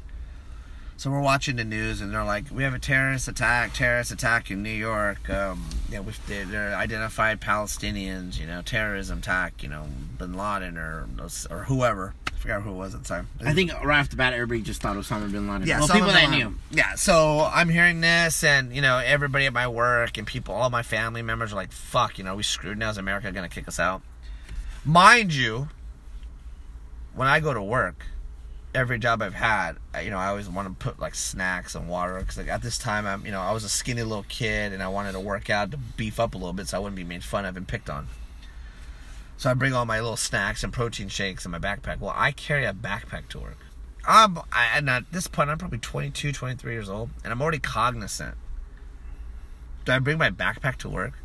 So we're watching the news, and they're like, we have a terrorist attack in New York. They're identified Palestinians, you know, terrorism attack, you know, Bin Laden or whoever. I forgot who it was at the time. I think right off the bat, everybody just thought Osama Bin Laden. Yeah, well, people that knew. Yeah, so I'm hearing this, and, you know, everybody at my work and people, all my family members are like, fuck, you know, we screwed now. Is America going to kick us out? Mind you, when I go to work, every job I've had, you know, I always want to put like snacks and water, because like at this time I was a skinny little kid and I wanted to work out to beef up a little bit so I wouldn't be made fun of and picked on. So I bring all my little snacks and protein shakes in my backpack. Well, I carry a backpack to work. And at this point I'm probably 22, 23 years old, and I'm already cognizant. Do I bring my backpack to work?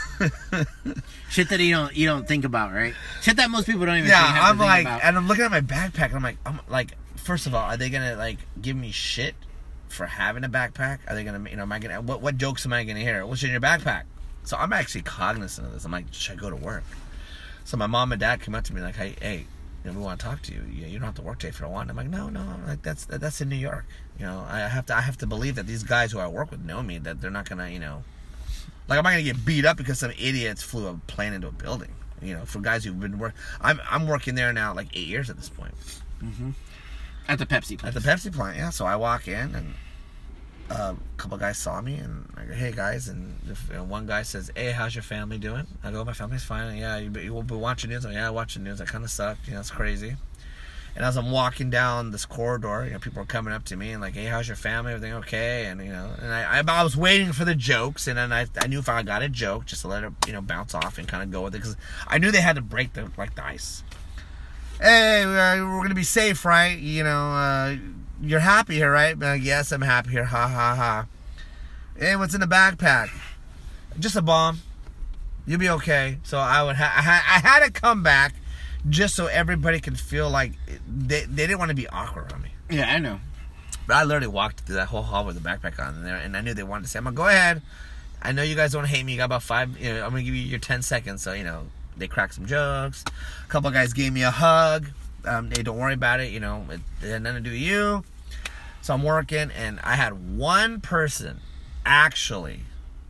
Shit that you don't think about, right? Shit that most people don't even. Yeah, I'm like, and I'm looking at my backpack, and I'm like, first of all, are they gonna like give me shit for having a backpack? Are they gonna, you know, am I gonna what jokes am I gonna hear? What's in your backpack? So I'm actually cognizant of this. I'm like, should I go to work? So my mom and dad come up to me like, hey, you know, we want to talk to you. You don't have to work today if you don't want. I'm like, no, like that's in New York. You know, I have to believe that these guys who I work with know me, that they're not gonna, you know. Like, I'm not gonna get beat up because some idiots flew a plane into a building. You know, for guys who've been working, I'm working there now like 8 years at this point. Mm-hmm. At the Pepsi plant. At the Pepsi plant, yeah. So I walk in, and a couple guys saw me, and I go, "Hey guys," and one guy says, "Hey, how's your family doing?" I go, "My family's fine." "Yeah, you will be watching news." "Yeah, I watch the news. That kind of sucked. You know, it's crazy." And as I'm walking down this corridor, you know, people are coming up to me and like, "Hey, how's your family? Everything okay?" And, you know, and I was waiting for the jokes, and then I knew if I got a joke, just to let it, you know, bounce off and kind of go with it, because I knew they had to break the ice. "Hey, we're gonna be safe, right? You know, you're happy here, right?" Like, "Yes, I'm happy here. Ha ha ha." "Hey, what's in the backpack?" "Just a bomb. You'll be okay." So I had to come back, just so everybody can feel like they didn't want to be awkward on me. Yeah, I know. But I literally walked through that whole hall with the backpack on in there, and I knew they wanted to say, "I'm gonna go ahead. I know you guys don't hate me. You got about 5. You know, I'm gonna give you your 10 seconds." So, you know, they cracked some jokes. A couple of guys gave me a hug. Hey, don't worry about it. You know, it had nothing to do with you. So I'm working, and I had one person actually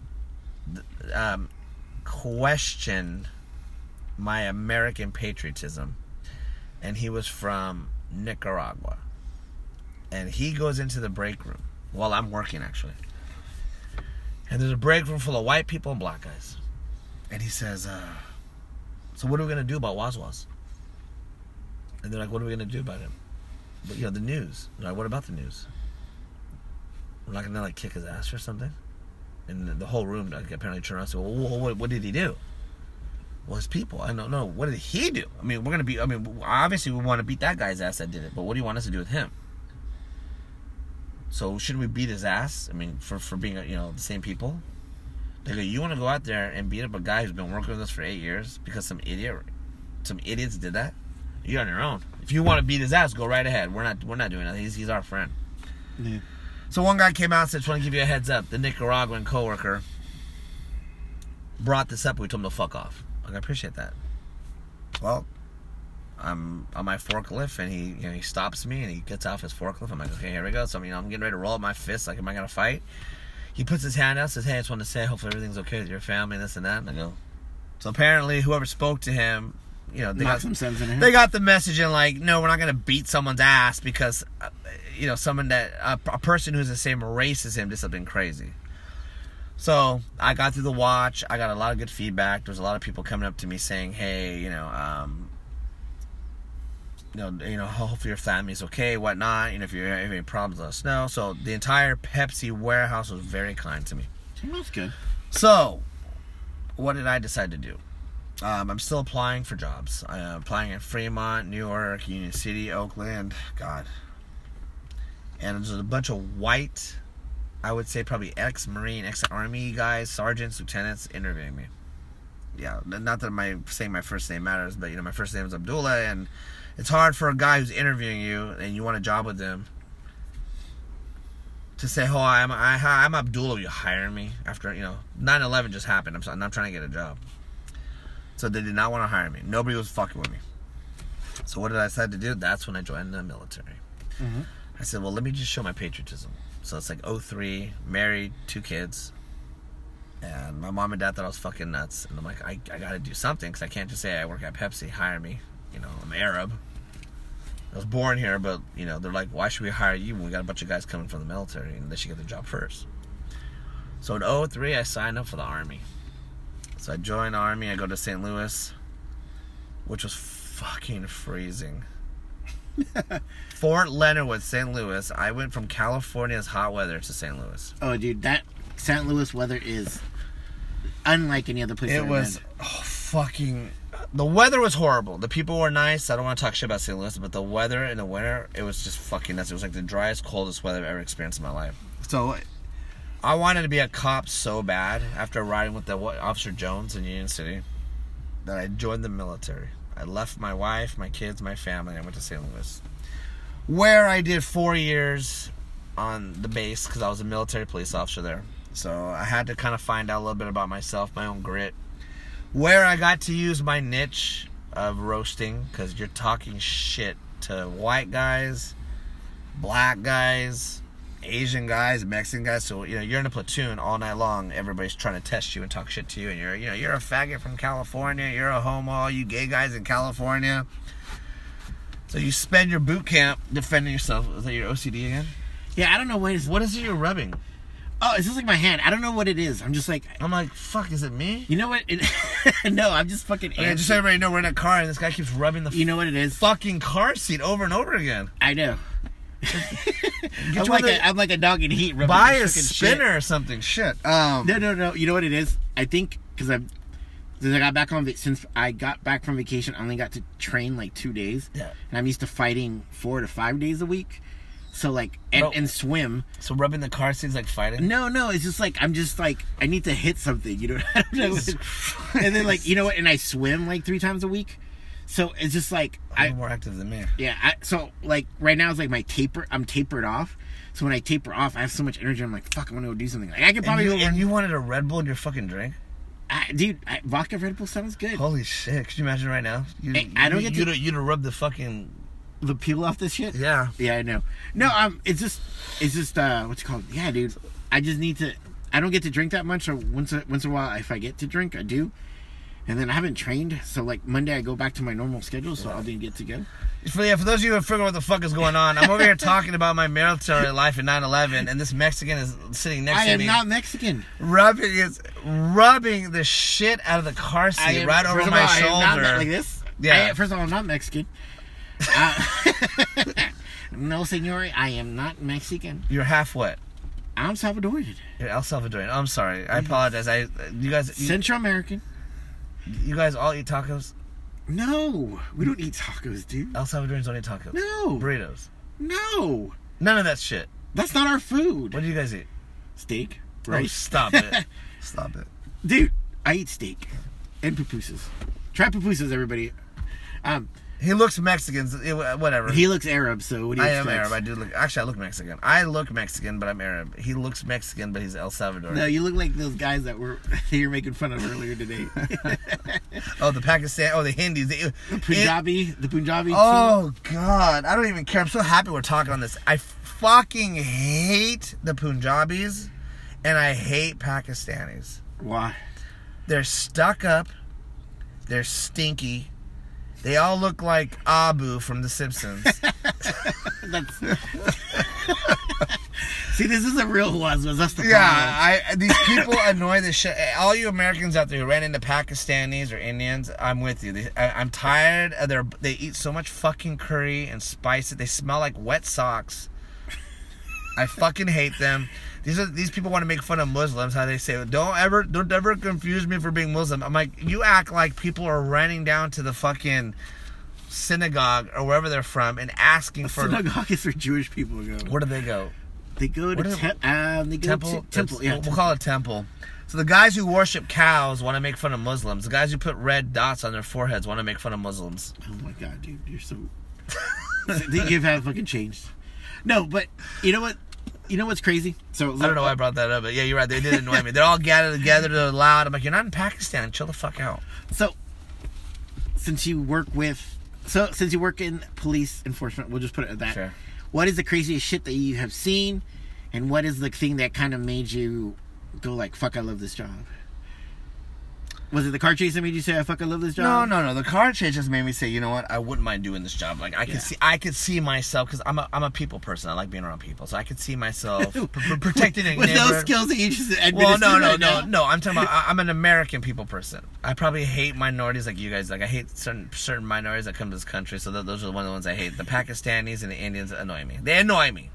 question my American patriotism, and he was from Nicaragua, and he goes into the break room while I'm working, actually, and there's a break room full of white people and black guys, and he says, "So what are we gonna do about Wazwaz?" And they're like, "What are we gonna do about him?" "But, you know, the news." They're like, "What about the news?" "We're not gonna like kick his ass or something?" And the whole room like, apparently turned around and said, "Well, what did he do?" "Well, his people." "I don't know. What did he do? I mean, obviously we want to beat that guy's ass that did it, but what do you want us to do with him?" "So shouldn't we beat his ass? I mean, for being, you know, the same people?" They go, "You want to go out there and beat up a guy who's been working with us for 8 years because some idiots did that? You're on your own. If you want to beat his ass, go right ahead. We're not doing that. He's our friend." Yeah. So one guy came out and said, just want to give you a heads up. The Nicaraguan coworker brought this up. We told him to fuck off. Like, I appreciate that. Well, I'm on my forklift, and he stops me, and he gets off his forklift. I'm like, okay, here we go. So I'm getting ready to roll up my fist. Like, am I gonna fight? He puts his hand out, says, hey, I just want to say, hopefully everything's okay with your family, this and that. And I go. So apparently, whoever spoke to him, they got some sense in him. They got the message in, like, no, we're not gonna beat someone's ass because, someone that a person who's the same race as him did something crazy. So I got through the watch. I got a lot of good feedback. There was a lot of people coming up to me saying, hey, hopefully your family's okay, whatnot. If you have any problems, let us know. So the entire Pepsi warehouse was very kind to me. That's good. So, what did I decide to do? I'm still applying for jobs. I'm applying in Fremont, New York, Union City, Oakland. God. And there's a bunch of white, I would say probably ex-Marine, ex-Army guys, sergeants, lieutenants interviewing me. Yeah, not that saying my first name matters, but my first name is Abdullah, and it's hard for a guy who's interviewing you and you want a job with them to say, oh, I'm Abdullah, will you hire me? After, 9/11 just happened. I'm trying to get a job. So they did not want to hire me. Nobody was fucking with me. So what did I decide to do? That's when I joined the military. Mm-hmm. I said, well, let me just show my patriotism. So it's like 03, married, 2 kids. And my mom and dad thought I was fucking nuts. And I'm like, I got to do something because I can't just say I work at Pepsi, hire me. I'm Arab. I was born here, but, they're like, why should we hire you when we got a bunch of guys coming from the military and they should get the job first? So in 03, I signed up for the Army. So I joined the Army. I go to St. Louis, which was fucking freezing. Fort Leonard Wood, St. Louis. I went from California's hot weather to St. Louis. Oh, dude, that St. Louis weather is unlike any other place. It was the weather was horrible. The people were nice. I don't want to talk shit about St. Louis, but the weather in the winter, it was just fucking nuts. It was like the driest, coldest weather I've ever experienced in my life. So I wanted to be a cop so bad after riding with Officer Jones in Union City that I joined the military. I left my wife, my kids, my family, and I went to St. Louis, where I did 4 years on the base because I was a military police officer there. So I had to kind of find out a little bit about myself, my own grit, where I got to use my niche of roasting, because you're talking shit to white guys, black guys, Asian guys, Mexican guys. So you're in a platoon all night long. Everybody's trying to test you and talk shit to you, and you're a faggot from California. You're a homo. All you gay guys in California. So you spend your boot camp defending yourself. Is that your OCD again? Yeah, I don't know what is it you're rubbing? Oh, it's just like my hand. I don't know what it is. I'm like, fuck, is it me? You know what? No, I'm just fucking. Okay, just so everybody know, we're in a car and this guy keeps rubbing the. You know what it is? Fucking car seat over and over again. I know. I'm like a dog in heat. Buy a spinner or something. Shit. No. You know what it is? I think because since I got back from vacation, I only got to train like 2 days. Yeah. And I'm used to fighting 4 to 5 days a week. So and swim. So rubbing the car seats like fighting? No, it's just like I'm just like I need to hit something, I don't know. And then and I swim like 3 times a week. So it's just like you're more active than me. Yeah. So right now it's like I'm tapered off. So when I taper off, I have so much energy. I'm like, fuck, I want to go do something. Like, I could probably And you wanted a Red Bull in your fucking drink? Dude, vodka Red Bull sounds good. Holy shit! Could you imagine right now? You'd have rubbed the fucking. The peel off this shit? Yeah. Yeah, I know. No, it's just what's it called? Yeah, dude. I just need to. I don't get to drink that much, so once in a while, if I get to drink, I do. And then I haven't trained, so Monday I go back to my normal schedule, so I didn't get to go. For those of you who figure what the fuck is going on, I'm over here talking about my military life in 9/11, and this Mexican is sitting next to me. I am not Mexican. Rubbing the shit out of the car seat right over my shoulder. I am not like this. Yeah. First of all, I'm not Mexican. No, senor, I am not Mexican. You're half what? I'm Salvadorian. You're El Salvadorian. I'm sorry. I apologize. You guys... Central American. You guys all eat tacos? No. We don't eat tacos, dude. El Salvadorians don't eat tacos? No. Burritos? No. None of that shit. That's not our food. What do you guys eat? Steak. Rice. Oh, stop it. Stop it. Dude, I eat steak. And pupusas. Try pupusas, everybody. He looks Mexican. Whatever. He looks Arab, so what do you expect? I am Arab. I do look. Actually, I look Mexican. I look Mexican, but I'm Arab. He looks Mexican, but he's El Salvador. No, you look like those guys that you were making fun of earlier today. Oh, the Pakistan. Oh, the Hindis. The Punjabi. Oh God, I don't even care. I'm so happy we're talking on this. I fucking hate the Punjabis, and I hate Pakistanis. Why? They're stuck up. They're stinky. They all look like Abu from The Simpsons. See, this is a real Waswas. That's the problem. Yeah, these people annoy the shit. All you Americans out there who ran into Pakistanis or Indians, I'm with you. I'm tired of they eat so much fucking curry and spice it. They smell like wet socks. I fucking hate them. These people want to make fun of Muslims. How they say, don't ever confuse me for being Muslim. I'm like, you act like people are running down to the fucking synagogue or wherever they're from and asking for. Synagogue is where Jewish people go. Where do they go? They go to temple. Temple. Yeah, we'll call it temple. So the guys who worship cows want to make fun of Muslims. The guys who put red dots on their foreheads want to make fun of Muslims. Oh my God, dude, you're so. You've had fucking changed. No, but you know what? You know what's crazy? So I don't know why I brought that up, but yeah, you're right. They did annoy me. They're all gathered together, they're loud. I'm like, you're not in Pakistan. Chill the fuck out. So, since you work in police enforcement, we'll just put it at that. Sure. What is the craziest shit that you have seen, and what is the thing that kind of made you go like, "Fuck, I love this job"? Was it the car chase that made you say, "Fuck, I love this job"? No. The car chase just made me say, you know what? I wouldn't mind doing this job. Like I could see myself because I'm a people person. I like being around people, so I could see myself protecting a with neighborhood. those skills that you just administered. Well, no. I'm talking about. I'm an American people person. I probably hate minorities like you guys. Like I hate certain minorities that come to this country. So those are one of the ones I hate. The Pakistanis and the Indians annoy me. They annoy me.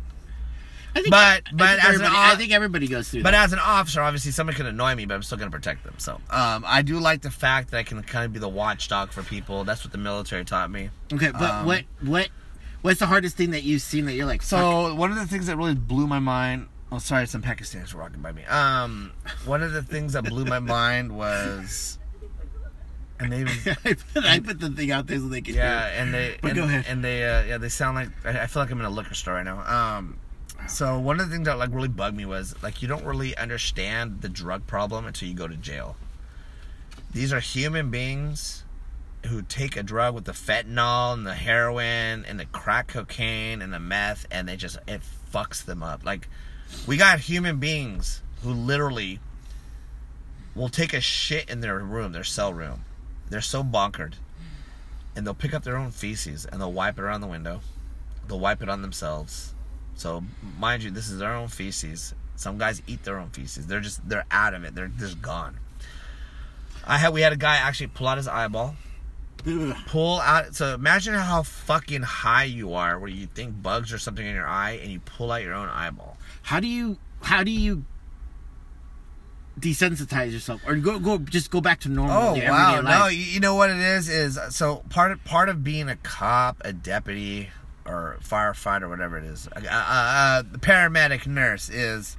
I think everybody goes through that. But as an officer, obviously, someone can annoy me, but I'm still going to protect them. So, I do like the fact that I can kind of be the watchdog for people. That's what the military taught me. Okay, but what's the hardest thing that you've seen that you're like, fuck? So, one of the things that really blew my mind... Oh, sorry, some Pakistanis were walking by me. One of the things that blew my mind was... And maybe I put the thing out there so they can hear it. Go ahead. And they sound like... I feel like I'm in a liquor store right now. So one of the things that like really bugged me was like you don't really understand the drug problem until you go to jail. These are human beings who take a drug with the fentanyl and the heroin and the crack cocaine and the meth, and it fucks them up. Like we got human beings who literally will take a shit in their room, their cell room. They're so bonkered, and they'll pick up their own feces and they'll wipe it around the window. They'll wipe it on themselves. So, mind you, this is their own feces. Some guys eat their own feces. They're out of it. They're just gone. We had a guy actually pull out his eyeball. Pull out. So imagine how fucking high you are, where you think bugs or something in your eye, and you pull out your own eyeball. How do you desensitize yourself, or go back to normal? Oh wow! No, you know what it is so part of being a cop, a deputy, or firefighter, whatever it is, the paramedic, nurse,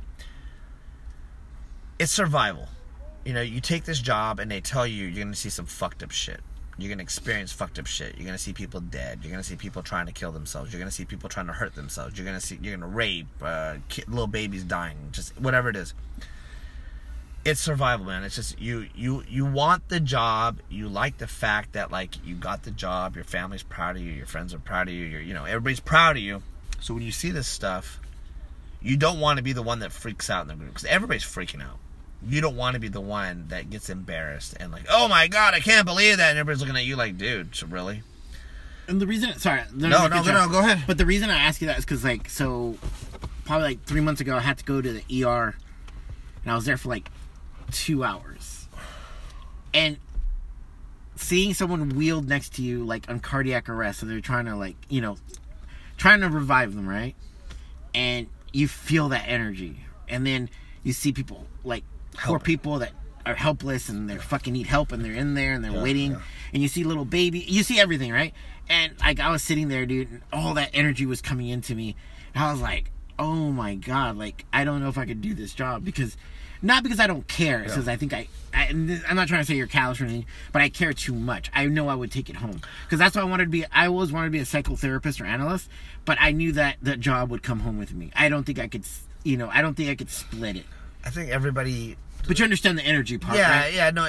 it's survival. You know, you take this job and they tell you you're going to see some fucked up shit. You're going to experience fucked up shit. You're going to see people dead. You're going to see people trying to kill themselves. You're going to see people trying to hurt themselves. You're going to rape, little babies dying, just whatever it is. It's survival, man. It's just you want the job. You like the fact that like you got the job. Your family's proud of you. Your friends are proud of you. Everybody's proud of you. So when you see this stuff, you don't want to be the one that freaks out in the group because everybody's freaking out. You don't want to be the one that gets embarrassed and like, oh my God, I can't believe that, and everybody's looking at you like, dude, so really? And the reason, sorry, no, go ahead. But the reason I ask you that is because like, so probably like 3 months ago, I had to go to the ER, and I was there for like 2 hours, and seeing someone wheeled next to you like on cardiac arrest, so they're trying to like, trying to revive them, right? And you feel that energy, and then you see people like poor people that are helpless and they fucking need help, and they're in there and they're waiting, and you see little baby, you see everything, right? And like I was sitting there, dude, and all that energy was coming into me, and I was like, oh my God, like I don't know if I could do this job, because Not because I don't care. It's because I think I'm not trying to say you're callous or anything, but I care too much. I know I would take it home. Because that's why I always wanted to be a psychotherapist or analyst, but I knew that job would come home with me. I don't think I could, I don't think I could split it. I think everybody... But you understand the energy part, yeah, right? Yeah, no,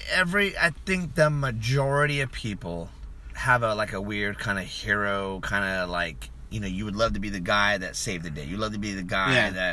I think the majority of people have a weird kind of hero, kind of like, you would love to be the guy that saved the day. You love to be the guy that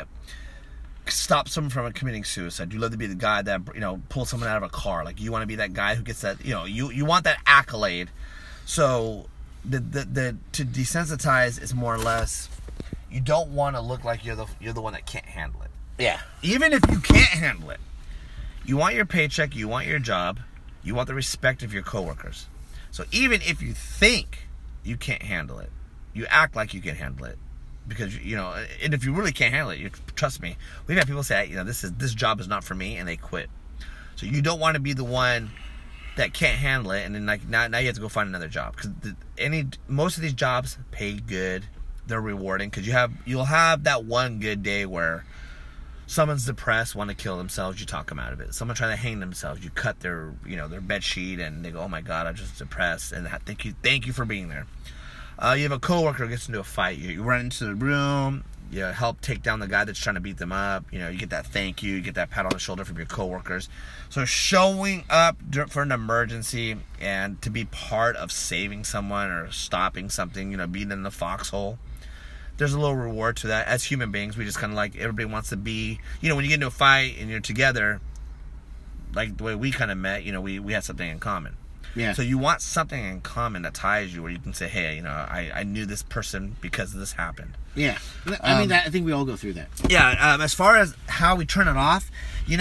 stops someone from committing suicide. You love to be the guy that, pulls someone out of a car. Like, you want to be that guy who gets that, you want that accolade. So, to desensitize is more or less, you don't want to look like you're the one that can't handle it. Yeah. Even if you can't handle it, you want your paycheck, you want your job, you want the respect of your coworkers. So even if you think you can't handle it, you act like you can handle it. Because, and if you really can't handle it, trust me, we've had people say, this job is not for me, and they quit. So you don't want to be the one that can't handle it, and then now you have to go find another job. Because most of these jobs pay good, they're rewarding, because you'll have that one good day where someone's depressed, want to kill themselves, you talk them out of it. Someone trying to hang themselves, you cut their bed sheet, and they go, oh my God, I'm just depressed, and thank you for being there. You have a coworker who gets into a fight. You run into the room. You help take down the guy that's trying to beat them up. You get that thank you. You get that pat on the shoulder from your coworkers. So showing up for an emergency and to be part of saving someone or stopping something, being in the foxhole, there's a little reward to that. As human beings, we just kind of like, everybody wants to be, when you get into a fight and you're together, like the way we kind of met, we have something in common. Yeah. So you want something in common that ties you, where you can say, "Hey, I knew this person because this happened." Yeah, I think we all go through that. Yeah. As far as how we turn it off,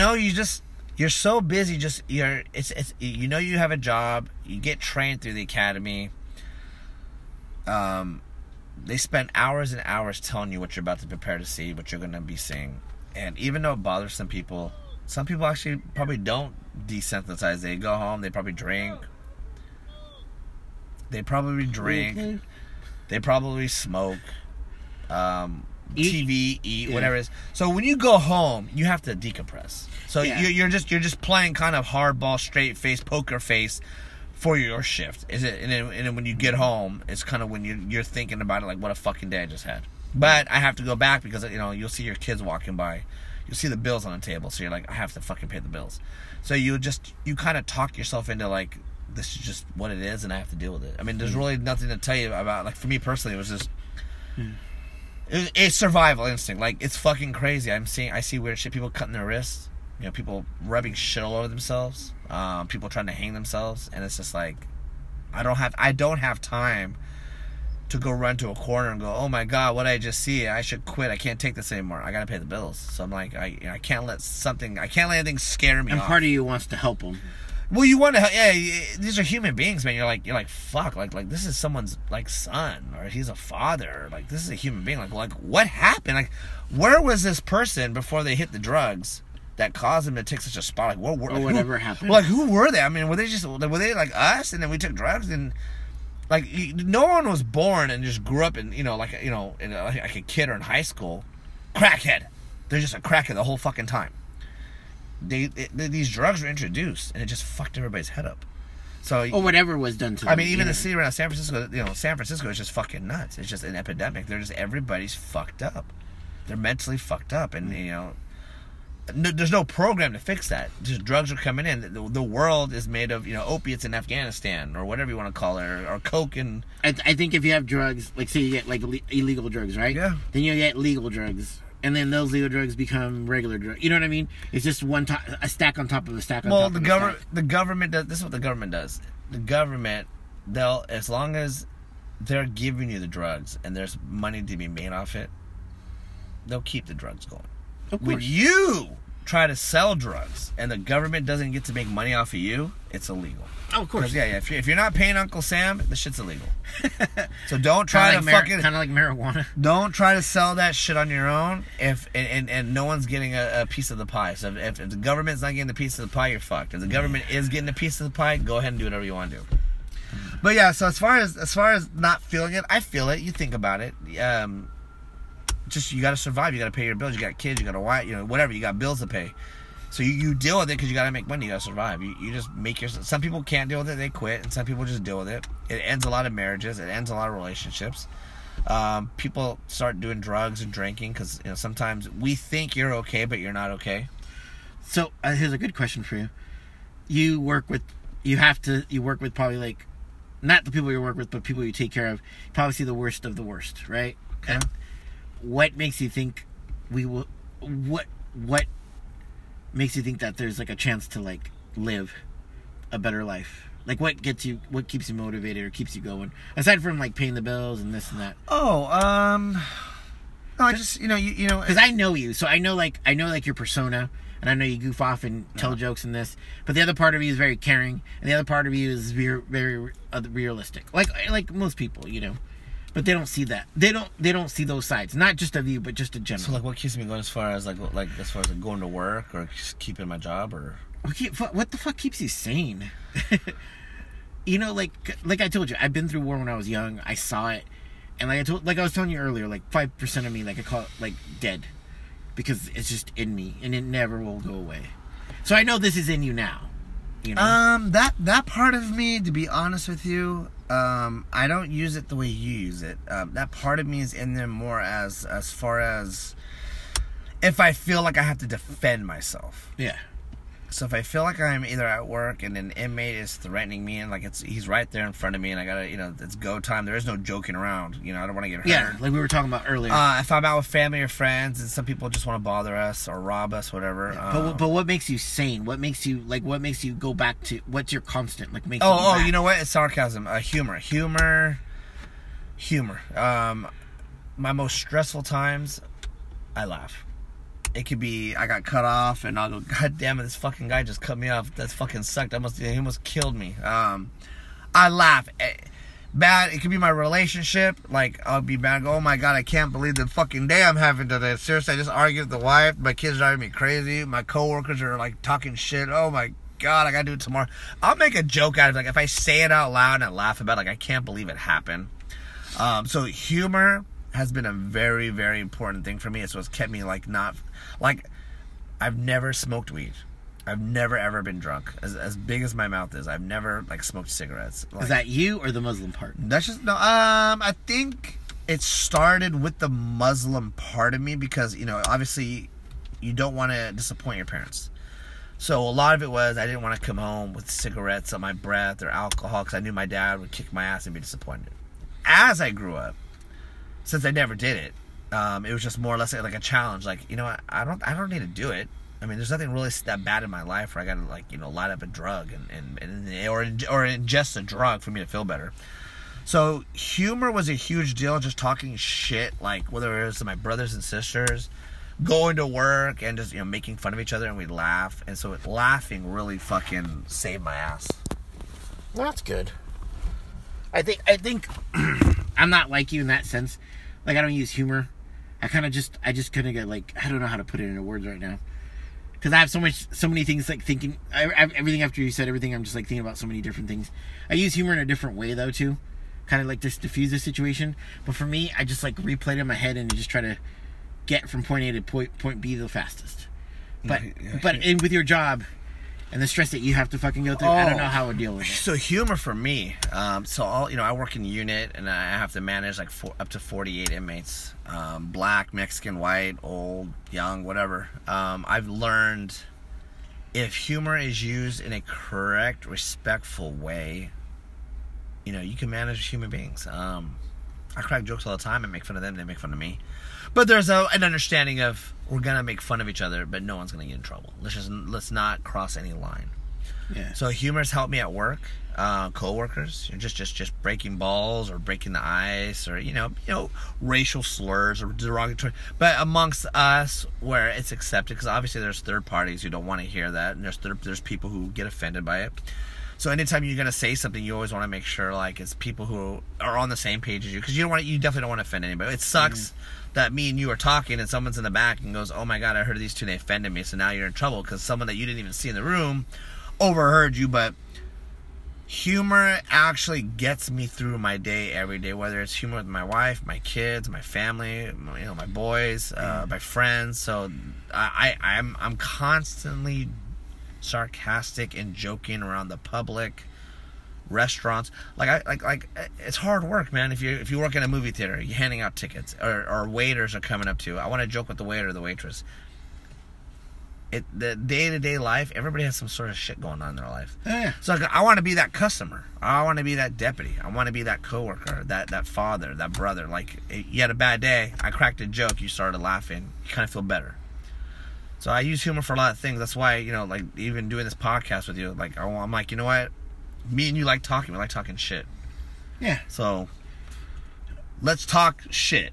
you're so busy. You have a job. You get trained through the academy. They spend hours and hours telling you what you're about to prepare to see, what you're going to be seeing, and even though it bothers some people actually probably don't desensitize. They go home. They probably drink. They probably smoke, TV, eat, whatever it is. So when you go home, you have to decompress. So you're just playing kind of hardball, straight face, poker face for your shift. And then when you get home, it's kind of when you're thinking about it, like, what a fucking day I just had. But I have to go back because you'll see your kids walking by, you'll see the bills on the table. So you're like, I have to fucking pay the bills. So you kind of talk yourself into like, this is just what it is, and I have to deal with it. I mean, there's really nothing to tell you about. Like, for me personally, it was just it's survival instinct. Like, it's fucking crazy. I see weird shit. People cutting their wrists. People rubbing shit all over themselves. People trying to hang themselves, and it's just like, I don't have time to go run to a corner and go, oh my God, what did I just see? I should quit. I can't take this anymore. I gotta pay the bills. So I'm like, I can't let anything scare me. And off. Part of you wants to help them. Well, you want to help. Yeah, these are human beings, man. You're like, fuck. Like this is someone's like son, or he's a father. Like, this is a human being. Like what happened? Like, where was this person before they hit the drugs that caused them to take such a spot? Like, whatever happened. Like, who were they? I mean, were they like us? And then we took drugs, and like, no one was born and just grew up in like a kid or in high school, crackhead. They're just a crackhead the whole fucking time. These drugs were introduced, and it just fucked everybody's head up. So, or whatever was done to them. I mean, even the city around San Francisco, San Francisco is just fucking nuts. It's just an epidemic. Everybody's fucked up. They're mentally fucked up, and there's no program to fix that. Just drugs are coming in. The world is made of opiates in Afghanistan, or whatever you want to call it, or coke. And I think if you have drugs, like, say you get like illegal drugs, right? Yeah. Then you get legal drugs. And then those legal drugs become regular drugs. You know what I mean? It's just a stack on top of a stack on top of a stack. Well, the government does. This is what the government does. The government, as long as they're giving you the drugs and there's money to be made off it, they'll keep the drugs going. Of course. When you try to sell drugs and the government doesn't get to make money off of you, it's illegal. Oh, of course. Yeah. If you're not paying Uncle Sam, the shit's illegal. So don't try to fucking... Kind of like marijuana. Don't try to sell that shit on your own and no one's getting a piece of the pie. So if the government's not getting a piece of the pie, you're fucked. If the government is getting a piece of the pie, go ahead and do whatever you want to do. But yeah, so as far as not feeling it, I feel it. You think about it. Just, you got to survive. You got to pay your bills. You got kids. You got a wife. Whatever. You got bills to pay. So you deal with it because you got to make money. You got to survive. You just make yourself. Some people can't deal with it. They quit. And some people just deal with it. It ends a lot of marriages. It ends a lot of relationships. People start doing drugs and drinking because, you know, sometimes we think you're okay, but you're not okay. So here's a good question for you. You work with probably like, not the people you work with, but people you take care of. You probably see the worst of the worst, right? Okay. And what makes you think what makes you think that there's like a chance to like live a better life? Like what keeps you motivated or keeps you going? Aside from like paying the bills and this and that. No, I just, you know, because I know you, so I know your persona, and I know you goof off and tell jokes in this. But the other part of you is very caring, and the other part of you is very, very realistic, like most people, you know. But they don't see that. They don't see those sides, not just of you, but just in general. So like, what keeps me going as far as like going to work or just keeping my job or? What the fuck keeps you sane? You know, like I told you, I've been through war when I was young. I saw it. And like I was telling you earlier, like 5% of me, like I call it like dead, because it's just in me and it never will go away. So I know this is in you now. You know? That part of me, to be honest with you, I don't use it the way you use it. That part of me is in there more as far as if I feel like I have to defend myself. Yeah. So if I feel like I'm either at work and an inmate is threatening me and like he's right there in front of me and I gotta, you know, it's go time. There is no joking around. You know, I don't want to get hurt. Yeah, like we were talking about earlier. If I'm out with family or friends and some people just want to bother us or rob us, whatever. Yeah, but what makes you sane? What makes you go back to, what's your constant? Like makes you know what? It's sarcasm. Humor. My most stressful times, I laugh. It could be I got cut off and I'll go, God damn it, this fucking guy just cut me off. That's fucking sucked. He almost killed me. I laugh. Bad. It could be my relationship. Like I'll be mad. Go, oh my God, I can't believe the fucking day I'm having today. Seriously, I just argued with the wife. My kids are driving me crazy. My coworkers are like talking shit. Oh my God, I gotta do it tomorrow. I'll make a joke out of it. Like if I say it out loud and I laugh about it, like I can't believe it happened. So humor has been a very, very important thing for me. It's what's kept me I've never smoked weed. I've never ever been drunk. As big as my mouth is, I've never like smoked cigarettes. Like, is that you or the Muslim part? That's just no. I think it started with the Muslim part of me because, you know, obviously you don't want to disappoint your parents. So a lot of it was I didn't want to come home with cigarettes on my breath or alcohol because I knew my dad would kick my ass and be disappointed. As I grew up, since I never did it, it was just more or less like a challenge. Like, you know, I don't need to do it. I mean, there's nothing really that bad in my life where I got to, like, you know, light up a drug or ingest a drug for me to feel better. So humor was a huge deal. Just talking shit, like whether it was to my brothers and sisters, going to work and just, you know, making fun of each other, and we'd laugh. And so laughing really fucking saved my ass. Well, that's good. I think I'm not like you in that sense. Like, I don't use humor. I just kind of get like, I don't know how to put it into words right now. Because I have so many things, like thinking, everything after you said everything, I'm just like thinking about so many different things. I use humor in a different way though too. Kind of like just diffuse the situation. But for me, I just like replay it in my head and just try to get from point A to point B the fastest. But and with your job and the stress that you have to fucking go through, I don't know how I would deal with it. So humor for me, I work in a unit and I have to manage like up to 48 inmates, black, Mexican, white, old, young, whatever. I've learned if humor is used in a correct, respectful way, you know, you can manage human beings. I crack jokes all the time and make fun of them, they make fun of me. But there's an understanding of we're gonna make fun of each other, but no one's gonna get in trouble. Let's not cross any line. Yeah. So humor's helped me at work, co-workers, just breaking balls or breaking the ice, or you know racial slurs or derogatory. But amongst us, where it's accepted, because obviously there's third parties who don't want to hear that, and there's people who get offended by it. So anytime you're gonna say something, you always want to make sure like it's people who are on the same page as you, because you definitely don't want to offend anybody. It sucks that me and you are talking and someone's in the back and goes, "Oh my God, I heard of these two and they offended me." So now you're in trouble because someone that you didn't even see in the room overheard you. But humor actually gets me through my day every day, whether it's humor with my wife, my kids, my family, my boys, my friends. So I'm constantly sarcastic and joking around the public, restaurants. Like it's hard work, man. If you work in a movie theater, you're handing out tickets, or waiters are coming up to you. I want to joke with the waiter or the waitress. The day-to-day life, everybody has some sort of shit going on in their life. Yeah. So I want to be that customer. I want to be that deputy. I want to be that coworker, that father, that brother. Like, you had a bad day, I cracked a joke, you started laughing, you kind of feel better. So I use humor for a lot of things. That's why, like, even doing this podcast with you, like, I'm like, you know what? Me and you like talking. We like talking shit. Yeah. So let's talk shit.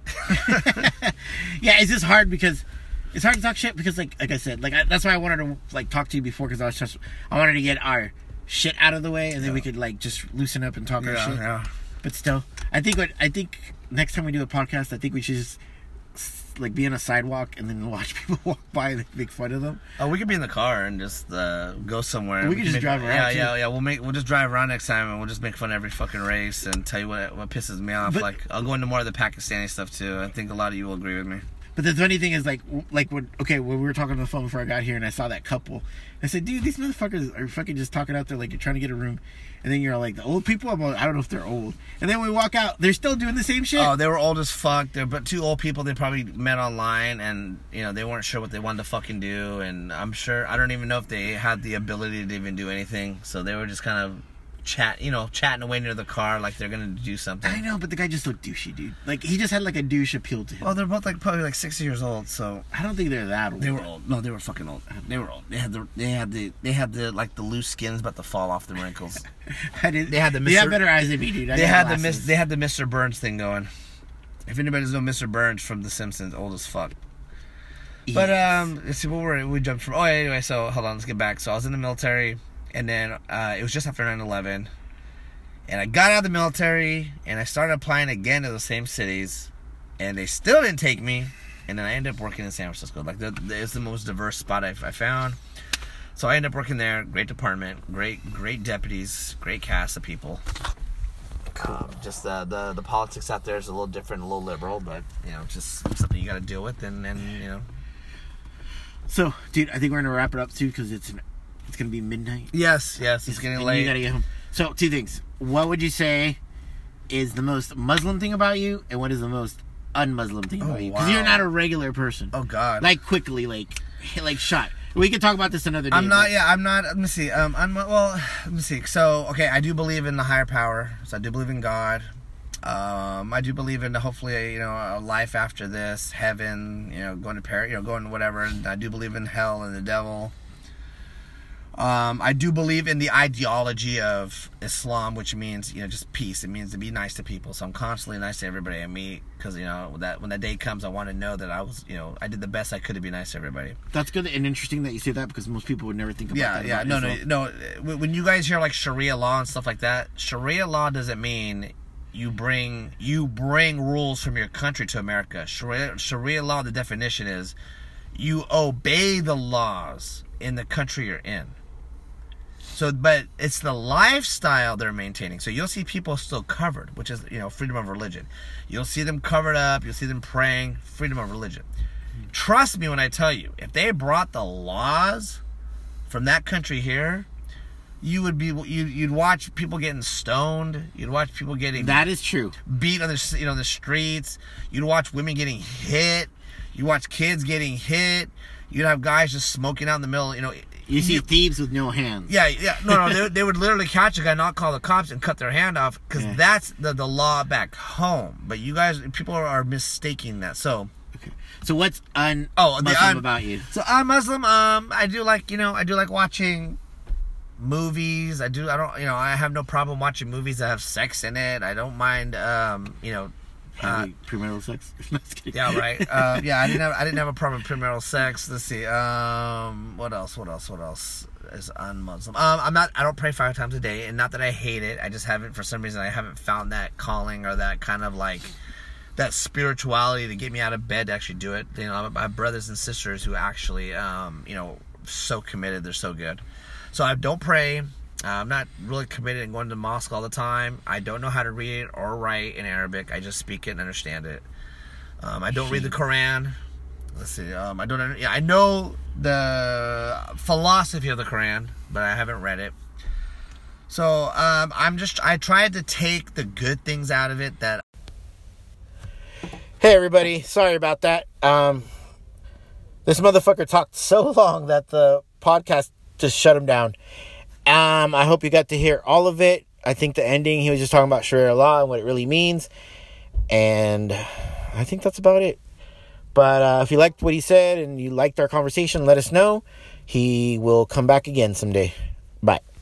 Yeah, it's just hard because it's hard to talk shit because, like I said, that's why I wanted to, like, talk to you before, because I wanted to get our shit out of the way, and then we could, like, just loosen up and talk our shit. Yeah. But still, I think next time we do a podcast, I think we should just, like, be on a sidewalk and then watch people walk by and make fun of them. Oh, we could be in the car and just go somewhere. We could just drive around. Yeah. We'll just drive around next time, and we'll just make fun of every fucking race and tell you what pisses me off. But, like, I'll go into more of the Pakistani stuff too. I think a lot of you will agree with me. But the funny thing is, when we were talking on the phone before I got here, and I saw that couple, I said, dude, these motherfuckers are fucking just talking out there like you're trying to get a room, and then you're like, the old people? I don't know if they're old. And then we walk out, they're still doing the same shit. Oh, they were old as fuck. But two old people they probably met online, and, they weren't sure what they wanted to fucking do, and I'm sure, I don't even know if they had the ability to even do anything, so they were just kind of chatting away near the car like they're gonna do something. I know, but the guy just looked douchey, dude. Like, he just had, like, a douche appeal to him. Well, they're both, like, probably, like, 60 years old, so I don't think they're that old. They were old. No, they were fucking old. They were old. They had the like, the loose skins about to fall off the wrinkles. They had the Mr. They had better eyes than me, dude. They had the Mr. Burns thing going. If anybody knows Mr. Burns from The Simpsons, old as fuck. Yes. But let's see, we jumped from. Oh, anyway, so hold on, let's get back. So I was in the military, and then it was just after 9/11. And I got out of the military, and I started applying again to the same cities, and they still didn't take me. And then I ended up working in San Francisco. Like, it's the most diverse spot I found. So I ended up working there. Great department, great deputies, great cast of people. Just the politics out there is a little different, a little liberal, but just something you got to deal with, and. So, dude, I think we're gonna wrap it up too, because it's gonna be midnight. Yes, it's getting late. You gotta get home. So, two things. What would you say is the most Muslim thing about you, and what is the most un-Muslim thing about you? Because you're not a regular person. Oh, God. Like, quickly, like shot. We can talk about this another day. I'm not. Let me see. Let me see. So, okay, I do believe in the higher power. So I do believe in God. I do believe in hopefully a life after this, heaven. Going to paradise. Going whatever. And I do believe in hell and the devil. I do believe in the ideology of Islam, which means, just peace. It means to be nice to people. So I'm constantly nice to everybody I meet, because, when that day comes, I want to know that I was, I did the best I could to be nice to everybody. That's good and interesting that you say that, because most people would never think about that. Yeah, no. When you guys hear, like, Sharia law and stuff like that, Sharia law doesn't mean you bring rules from your country to America. Sharia law, the definition is you obey the laws in the country you're in. So, but it's the lifestyle they're maintaining. So you'll see people still covered, which is, freedom of religion. You'll see them covered up. You'll see them praying, freedom of religion. Trust me when I tell you, if they brought the laws from that country here, you'd watch people getting stoned. You'd watch people getting that is true beat on the streets. You'd watch women getting hit. You watch kids getting hit. You'd have guys just smoking out in the middle. You see thieves with no hands. Yeah. No, they would literally catch a guy, not call the cops, and cut their hand off, because that's the law back home. But you guys, people are mistaking that. So, okay. So what's Muslim about you? So I'm Muslim. I do like watching movies. I have no problem watching movies that have sex in it. I don't mind. Premarital sex? Yeah, right. I didn't have a problem with premarital sex. Let's see. What else is un-Muslim? I don't pray 5 times a day, and not that I hate it. I just haven't, for some reason, I haven't found that calling or that kind of like that spirituality to get me out of bed to actually do it. I have brothers and sisters who actually, so committed. They're so good. So I don't pray. I'm not really committed in going to mosque all the time. I don't know how to read or write in Arabic. I just speak it and understand it. I don't read the Quran. Let's see. I know the philosophy of the Quran, but I haven't read it. So I tried to take the good things out of it. Hey everybody, sorry about that. This motherfucker talked so long that the podcast just shut him down. I hope you got to hear all of it. I think the ending, he was just talking about Sharia law and what it really means. And I think that's about it. But if you liked what he said and you liked our conversation, let us know. He will come back again someday. Bye.